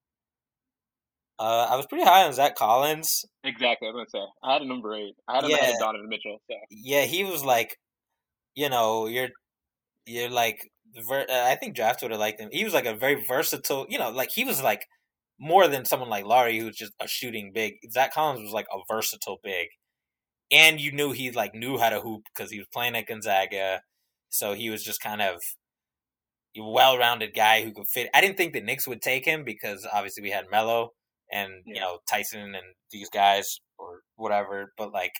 E: Uh, I was pretty high on Zach Collins.
F: Exactly, I was gonna say I had a number eight. I had him
E: Yeah.
F: ahead of Donovan Mitchell. So
E: Yeah, he was like, you know, you're, you're like, ver- uh, I think draft would have liked him. He was like a very versatile, you know, like he was like more than someone like Laurie who's just a shooting big. Zach Collins was like a versatile big. And you knew he like knew how to hoop because he was playing at Gonzaga, so he was just kind of a well-rounded guy who could fit. I didn't think the Knicks would take him because obviously we had Melo and
F: Yeah.
E: you know Tyson and these guys or whatever. But like,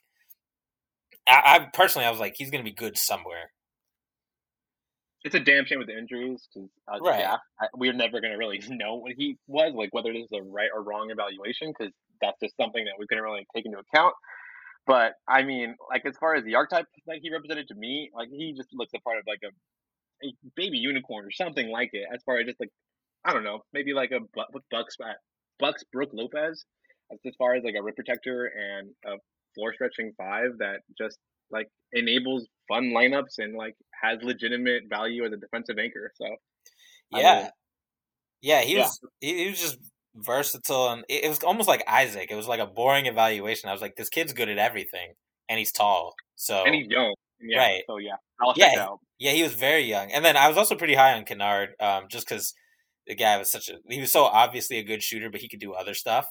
E: I, I personally, I was like, he's gonna be good somewhere.
F: it's a damn shame with the injuries because uh,
E: Right.
F: yeah, I, we're never gonna really know what he was like, whether this is a right or wrong evaluation because that's just something that we couldn't really take into account. But I mean, like as far as the archetype like he represented to me, like he just looks a part of like a, a baby unicorn or something like it. As far as just like I don't know, maybe like a Bu- Bucks Bucks Brooke Lopez, as as far as like a rim protector and a floor stretching five that just like enables fun lineups and like has legitimate value as a defensive anchor. So I
E: Yeah,
F: mean,
E: yeah, he
F: Yeah.
E: was he, he was just versatile, and it, it was almost like Isaac. It was like a boring evaluation. I was like, this kid's good at everything, and he's tall. So
F: and he's young. Yeah.
E: Right.
F: So yeah, I'll check
E: Yeah,
F: that out.
E: yeah, he was very young. And then I was also pretty high on Kennard, um, just because the guy was such a he was so obviously a good shooter, but he could do other stuff.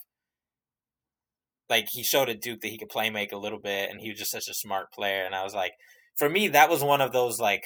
E: Like he showed at Duke that he could play make a little bit, and he was just such a smart player. And I was like, for me, that was one of those like,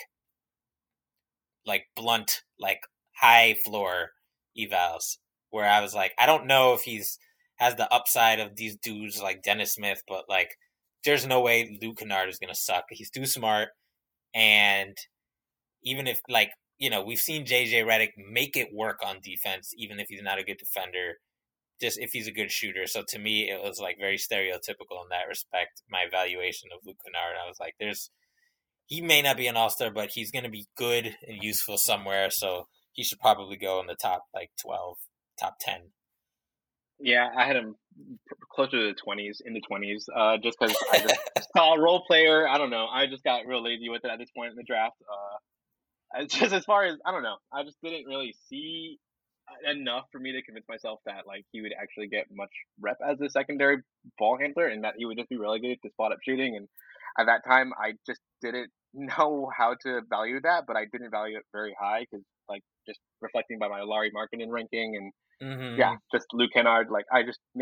E: like blunt, like high floor evals where I was like, I don't know if he's has the upside of these dudes like Dennis Smith, but like, there's no way Luke Kennard is gonna suck. He's too smart, and even if like you know we've seen J J Redick make it work on defense, even if he's not a good defender. Just if he's a good shooter. So to me, it was like very stereotypical in that respect. My evaluation of Luke Kennard, I was like, "There's, he may not be an all-star, but he's going to be good and useful somewhere. So he should probably go in the top like twelve, top ten."
F: Yeah, I had him closer to the twenties, in the twenties, uh, just because I just saw a role player. I don't know. I just got real lazy with it at this point in the draft. Uh, it's just as far as I don't know, I just didn't really see enough for me to convince myself that like he would actually get much rep as a secondary ball handler, and that he would just be relegated to spot up shooting. And at that time, I just didn't know how to value that, but I didn't value it very high because like just reflecting by my Larry Markkinen ranking and
E: Mm-hmm.
F: yeah, just Luke Kennard. Like I just yeah,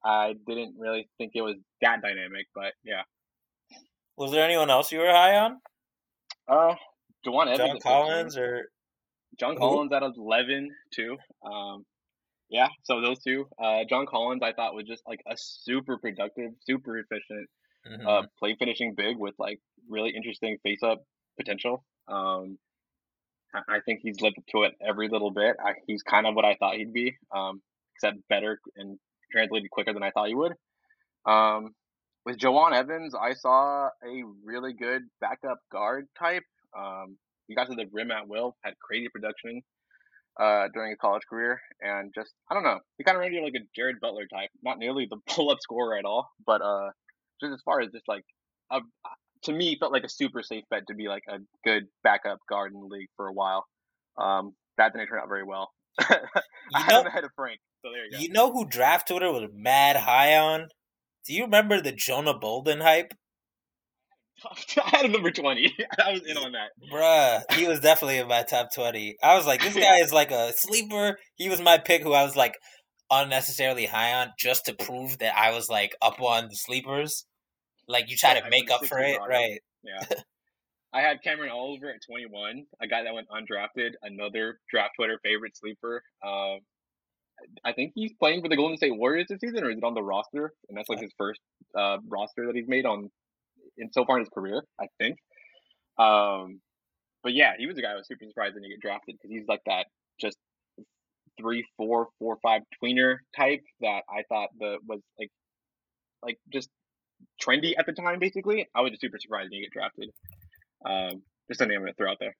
F: I didn't really think it was that dynamic, but yeah.
E: Was there anyone else you were high on?
F: Uh, Juwan Evans.
E: John Collins or
F: John
E: who?
F: Collins at eleven too. Um, yeah, so those two. Uh, John Collins I thought was just like a super productive, super efficient,
E: Mm-hmm.
F: uh, play finishing big with like really interesting face up potential. Um, I, I think he's lived up to it every little bit. I, he's kind of what I thought he'd be, um, except better and translated quicker than I thought he would. Um, with Juwan Evans, I saw a really good backup guard type. Um, he got to the rim at will, had crazy production uh, during his college career, and just, I don't know, he kind of reminded me of like a Jared Butler type. Not nearly the pull-up scorer at all, but uh, just as far as just like, a, to me, felt like a super safe bet to be like a good backup guard in the league for a while. Um, that didn't turn out very well. I
E: You
F: had
E: know,
F: him ahead of Frank, so there you go.
E: you know who Draft Twitter was mad high on? Do you remember the Jonah Bolden hype?
F: I had him number twenty. I was in on that.
E: Bruh, he was definitely in my top twenty. I was like, this guy is like a sleeper. He was my pick who I was like unnecessarily high on just to prove that I was like up on the sleepers. Like you try
F: Yeah,
E: to
F: I
E: make
F: mean,
E: up for it,
F: Sixers are
E: right?
F: Yeah. I had Cameron Oliver at twenty-one, a guy that went undrafted, another draft Twitter favorite sleeper. Um, I think he's playing for the Golden State Warriors this season, or is it on the roster? And that's like his first uh, roster that he's made on in so far in his career, I think. Um, but yeah, he was a guy I was super surprised didn't get drafted because he's like that just three, four, four, five tweener type that I thought the was like like just trendy at the time. Basically, I was just super surprised he didn't get drafted. Um, just a name I'm gonna throw out there.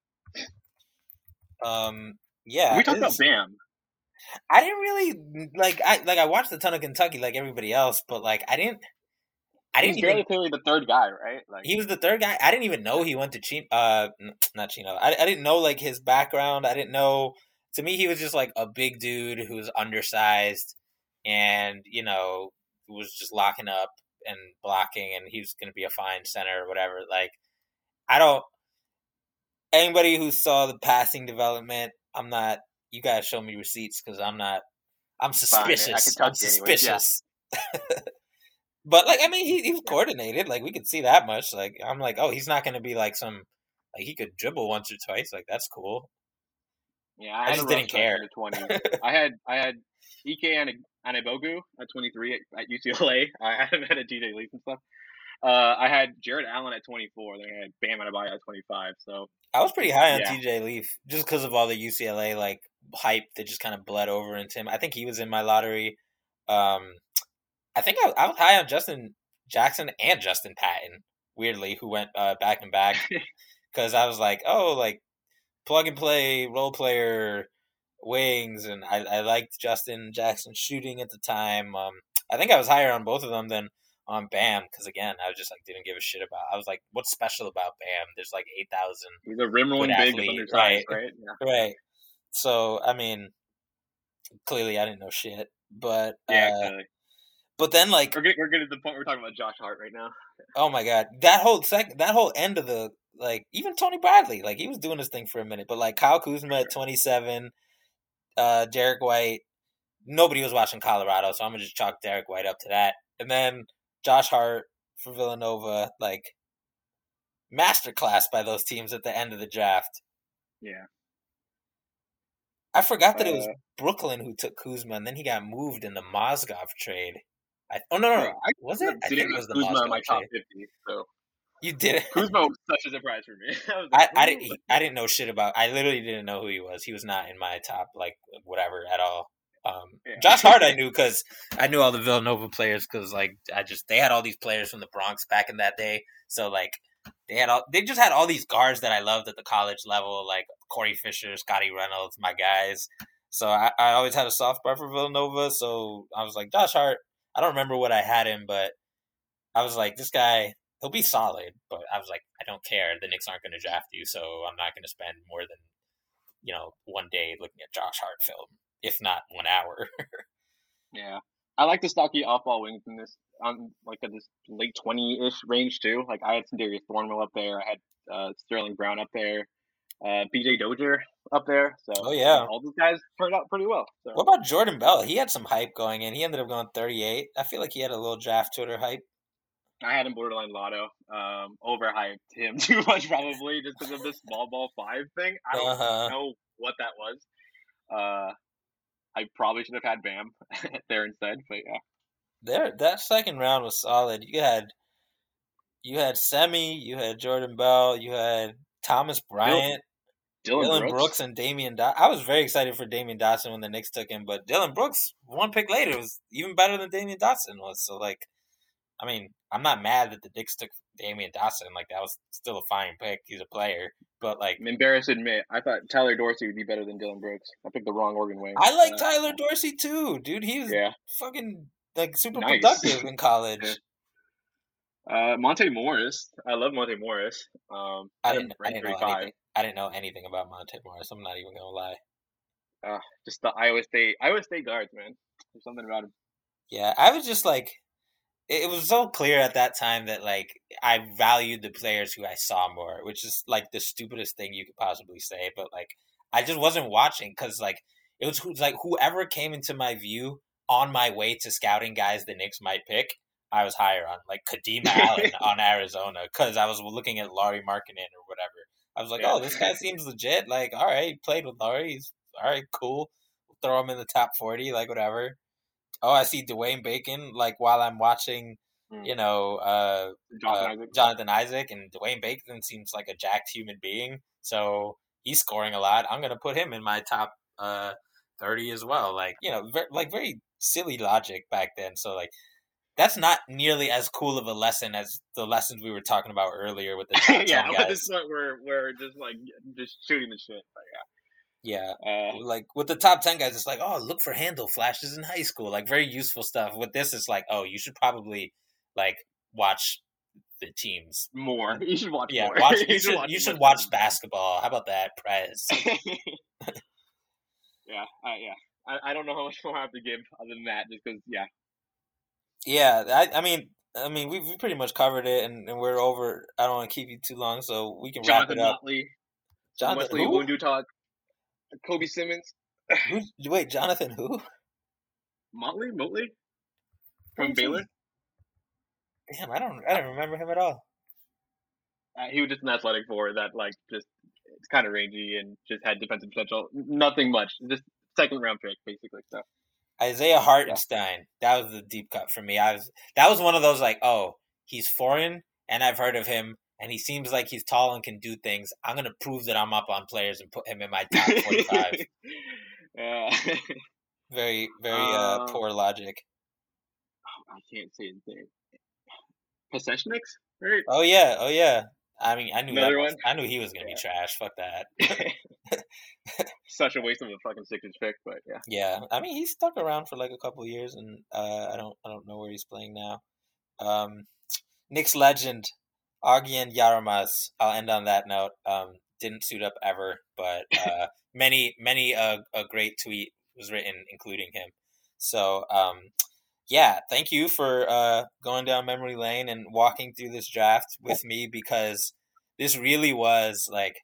E: Um, yeah.
F: We talked about
E: it's-
F: Bam.
E: I didn't really like. I like. I watched a ton of Kentucky, like everybody else, but like I didn't. I
F: He's
E: didn't
F: barely
E: even.
F: clearly the third guy, right? Like
E: He was the third guy. I didn't even know he went to Chino. Uh, n- not Chino. I I didn't know like his background. I didn't know. To me, he was just like a big dude who was undersized, and you know was just locking up and blocking, and he was going to be a fine center or whatever. Like I don't. Anybody who saw the passing development, I'm not. You guys show me receipts because I'm not. I'm
F: Fine, I
E: suspicious.
F: can
E: I'm
F: touch you anyways, yeah.
E: suspicious. But like, I mean, he he was coordinated. Like we could see that much. Like I'm like, oh, he's not going to be like some. Like he could dribble once or twice. Like that's cool.
F: yeah,
E: I
F: I, had
E: just
F: a
E: didn't
F: rough
E: care.
F: start in the twenties. I had I had Ike Anebogu at twenty-three at, at U C L A. I had him at a D J Leaf and stuff. Uh, I had Jared Allen at twenty-four. Then I had Bam Adebayo at twenty-five. So
E: I was pretty high on
F: Yeah.
E: T J Leaf just because of all the U C L A like hype that just kind of bled over into him. I think he was in my lottery. Um, I think I, I was high on Justin Jackson and Justin Patton. Weirdly, who went uh, back and back because I was like, oh, like plug and play role player wings, and I, I liked Justin Jackson's shooting at the time. Um, I think I was higher on both of them than on Bam because again, I just like didn't give a shit about. I was like, what's special about Bam? There's like eight thousand.
F: he's a rim rolling
E: Good
F: big
E: athlete,
F: undersized,
E: right.
F: right? Yeah.
E: Right. So I mean, clearly I didn't know shit, but
F: Yeah,
E: uh,
F: exactly.
E: but then like,
F: We're getting, we're getting to the point where we're talking about Josh Hart right now.
E: oh my god, that whole sec, that whole end of the like, even Tony Bradley, like he was doing his thing for a minute, but like Kyle Kuzma at twenty-seven, uh, Derek White, nobody was watching Colorado, so I'm gonna just chalk Derek White up to that, and then Josh Hart for Villanova, like masterclass by those teams at the end of the draft.
F: Yeah.
E: I forgot that it was
F: Uh,
E: Brooklyn who took Kuzma, and then he got moved in the Mozgov trade. I, oh no, no, no.
F: Yeah, I
E: was
F: ended
E: it?
F: up
E: I think
F: sitting
E: it was the
F: Kuzma in my
E: Mozgov
F: top
E: trade.
F: fifty. So
E: You did it.
F: Kuzma was such a surprise for me. I, was
E: I,
F: like,
E: I
F: "Ooh."
E: didn't. I didn't know shit about. I literally didn't know who he was. He was not in my top, like whatever at all. Um,
F: Yeah.
E: Josh Hart, I knew because I knew all the Villanova players because like I just they had all these players from the Bronx back in that day. So like they had all they just had all these guards that I loved at the college level, like Corey Fisher, Scotty Reynolds, my guys. So I, I always had a soft spot for Villanova. So I was like Josh Hart. I don't remember what I had him, but I was like this guy. He'll be solid, but I was like, I don't care. The Knicks aren't going to draft you, so I'm not going to spend more than, you know, one day looking at Josh Hart film, if not one hour.
F: Yeah, I like the stocky off-ball wings in this, on like at this late twenty-ish range too. Like I had some Darius Thornwell up there. I had uh, Sterling Brown up there. Uh, B J Dozier up there. So
E: oh yeah,
F: all these guys turned out pretty well. So.
E: What about Jordan Bell? He had some hype going in. He ended up going thirty-eight. I feel like he had a little draft Twitter hype.
F: I had him borderline lotto. Um, overhyped him too much probably just because of this small ball five thing. I don't uh-huh. know what that was. Uh, I probably should have had Bam there instead, but yeah.
E: There, that second round was solid. You had, you had Semi, you had Jordan Bell, you had Thomas Bryant,
F: Dylan,
E: Dylan
F: Brooks.
E: Brooks, and Damian Dotson. I was very excited for Damian Dotson when the Knicks took him, but Dylan Brooks, one pick later, was even better than Damian Dotson was. So, like, I mean, I'm not mad that the Knicks took Damian Dotson. Like, that was still a fine pick. He's a player. But, like...
F: I'm embarrassed to admit, I thought Tyler Dorsey would be better than Dylan Brooks. I picked the wrong Oregon wing.
E: I like
F: uh,
E: Tyler Dorsey, too. Dude, he was yeah. fucking, like, super
F: nice.
E: productive in college.
F: uh, Monte Morris. I love Monte Morris. Um,
E: I, didn't, I, didn't know anything, I didn't know anything about Monte Morris. I'm not even going to lie.
F: Uh, just the Iowa State Iowa State guards, man. There's something about him.
E: Yeah, I was just, like... It was so clear at that time that, like, I valued the players who I saw more, which is, like, the stupidest thing you could possibly say. But, like, I just wasn't watching because, like, it was, like, whoever came into my view on my way to scouting guys the Knicks might pick, I was higher on. Like, Kadeem Allen on Arizona because I was looking at Lauri Markkanen or whatever. I was like, yeah. oh, this guy seems legit. Like, all right, he played with Lauri. He's, all right, cool. We'll throw him in the top forty, like, whatever. Oh, I see Dwayne Bacon, like, while I'm watching, you know, uh,
F: Jonathan,
E: uh,
F: Isaac.
E: Jonathan Isaac, and Dwayne Bacon seems like a jacked human being, so he's scoring a lot. I'm going to put him in my top uh, thirty as well. Like, you know, ver- like, very silly logic back then. So, like, that's not nearly as cool of a lesson as the lessons we were talking about earlier with the top
F: yeah,
E: ten
F: at
E: guys.
F: this point, we're, we're just, like, just shooting the shit. But, yeah.
E: Yeah,
F: uh,
E: like with the top ten guys, it's like, oh, look for handle flashes in high school, like very useful stuff. With this, it's like, oh, you should probably like watch the teams
F: more. You should watch
E: yeah,
F: more.
E: Watch, you,
F: you
E: should
F: watch
E: you should watch basketball. How about that, Prez?
F: yeah, uh, yeah. I, I don't know how much more I have to give other than that, just because, yeah.
E: Yeah, I, I mean, I mean, we we pretty much covered it, and, and we're over. I don't want to keep you too long, so we can
F: Jonathan
E: wrap it up.
F: Motley,
E: Jonathan
F: Wesley
E: who?
F: Wundu talk. Kobe Simmons.
E: Who, wait, Jonathan who?
F: Motley? Motley? From Who's Baylor?
E: He? Damn, I don't I don't remember him at all.
F: Uh, he was just an athletic forward that, like, just it's kind of rangy and just had defensive potential. Nothing much. Just second round pick, basically. So
E: Isaiah Hartenstein. Yeah. That was the deep cut for me. I was That was one of those, like, oh, he's foreign, and I've heard of him. And he seems like he's tall and can do things. I'm going to prove that I'm up on players and put him in my top forty-five.
F: yeah.
E: Very, very uh, um, poor logic.
F: I can't say his name. Pasechniks? Right?
E: Oh, yeah. Oh, yeah. I mean, I knew
F: Another
E: that
F: one?
E: Was, I knew he was going to yeah. be trash. Fuck that.
F: Such a waste of a fucking Sixers pick, but yeah.
E: Yeah. I mean, he stuck around for like a couple years, and uh, I don't I don't know where he's playing now. Um, Knicks legend. Argian Yaramas. I'll end on that note. Um, didn't suit up ever, but uh, many, many uh, a great tweet was written, including him. So, um, yeah, thank you for uh, going down memory lane and walking through this draft with me, because this really was like,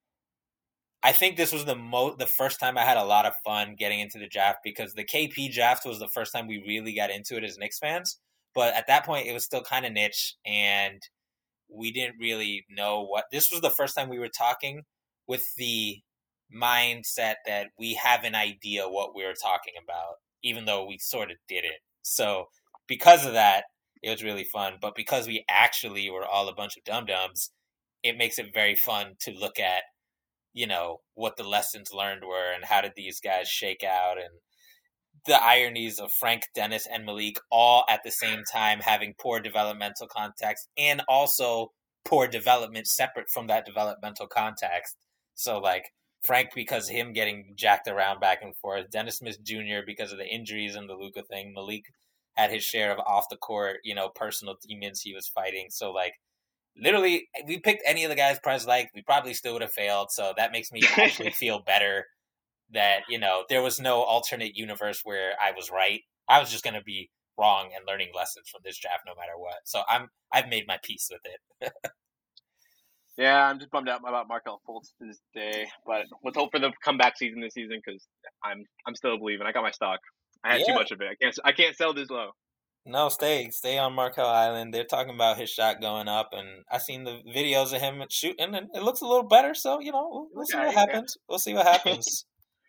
E: I think this was the mo- the first time I had a lot of fun getting into the draft, because the K P draft was the first time we really got into it as Knicks fans. But at that point, it was still kind of niche, and we didn't really know what – this was the first time we were talking with the mindset that we have an idea what we were talking about, even though we sort of didn't. So because of that, it was really fun. But because we actually were all a bunch of dum-dums, it makes it very fun to look at, you know, what the lessons learned were and how did these guys shake out, and the ironies of Frank, Dennis, and Malik all at the same time having poor developmental context and also poor development separate from that developmental context. So, like, Frank because of him getting jacked around back and forth, Dennis Smith Junior because of the injuries and the Luka thing, Malik had his share of off the court, you know, personal demons he was fighting. So, like, literally, we picked any of the guys Prez liked, we probably still would have failed. So that makes me actually feel better that, you know, there was no alternate universe where I was right. I was just going to be wrong and learning lessons from this draft no matter what. So I'm, I've made my peace with it.
F: Yeah, I'm just bummed out about Markelle Fultz this day, but let's hope for the comeback season this season because I'm I'm still believing. I got my stock. I had
E: Yeah.
F: too much of it. I can't I can't sell this low.
E: No, stay stay on Markel Island. They're talking about his shot going up, and I seen the videos of him shooting, and it looks a little better. So you know, we'll, we'll see what
F: Okay,
E: happens. We'll see what happens.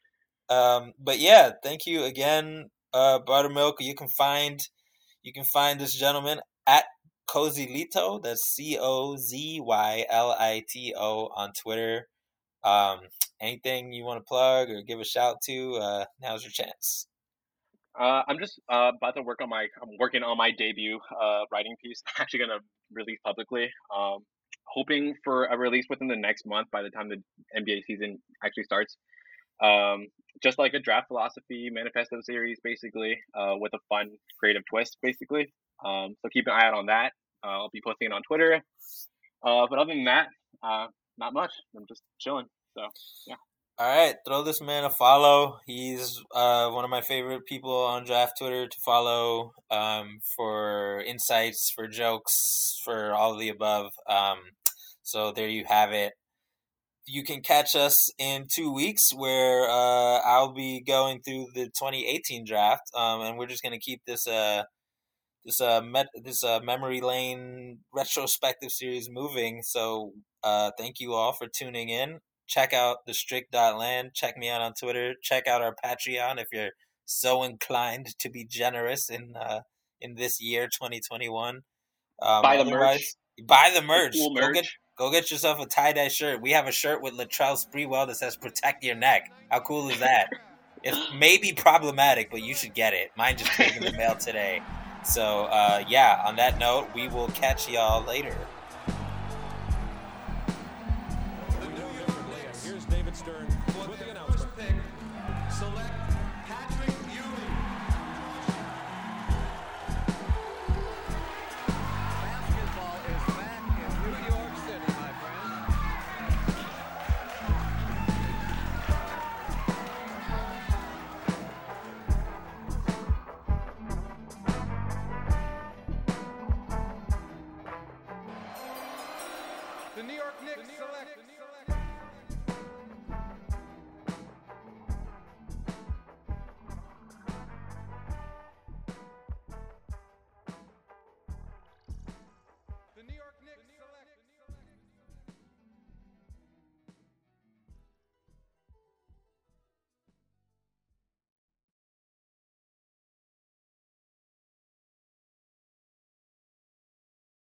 E: um, but yeah, thank you again, uh, Buttermilk. You can find you can find this gentleman at Cozylito. That's C O Z Y L I T O on Twitter. Um, anything you want to plug or give a shout to? Uh, now's your chance.
F: Uh, I'm just uh, about to work on my. I'm working on my debut uh, writing piece. I'm actually gonna release publicly. Um, hoping for a release within the next month by the time the N B A season actually starts. Um, just like a draft philosophy manifesto series, basically, uh, with a fun, creative twist, basically. Um, so keep an eye out on that. Uh, I'll be posting it on Twitter. Uh, but other than that, uh, not much. I'm just chilling. So yeah.
E: All right, throw this man a follow. He's uh, one of my favorite people on Draft Twitter to follow um, for insights, for jokes, for all of the above. Um, so there you have it. You can catch us in two weeks where uh, I'll be going through the twenty eighteen draft, um, and we're just going to keep this uh, this uh, met- this uh, memory lane retrospective series moving. So uh, thank you all for tuning in. Check out the strict dot land. Check me out on Twitter. Check out our Patreon if you're so inclined to be generous in uh, in this year, twenty twenty-one. Um,
F: buy the merch.
E: Buy the merch.
F: The cool
E: go
F: merch.
E: get go get yourself a tie dye shirt. We have a shirt with Latrell Sprewell that says "Protect Your Neck." How cool is that? It may be problematic, but you should get it. Mine just came in the mail today. So uh, yeah. On that note, we will catch y'all later.
B: Here's David Stern with the announcement.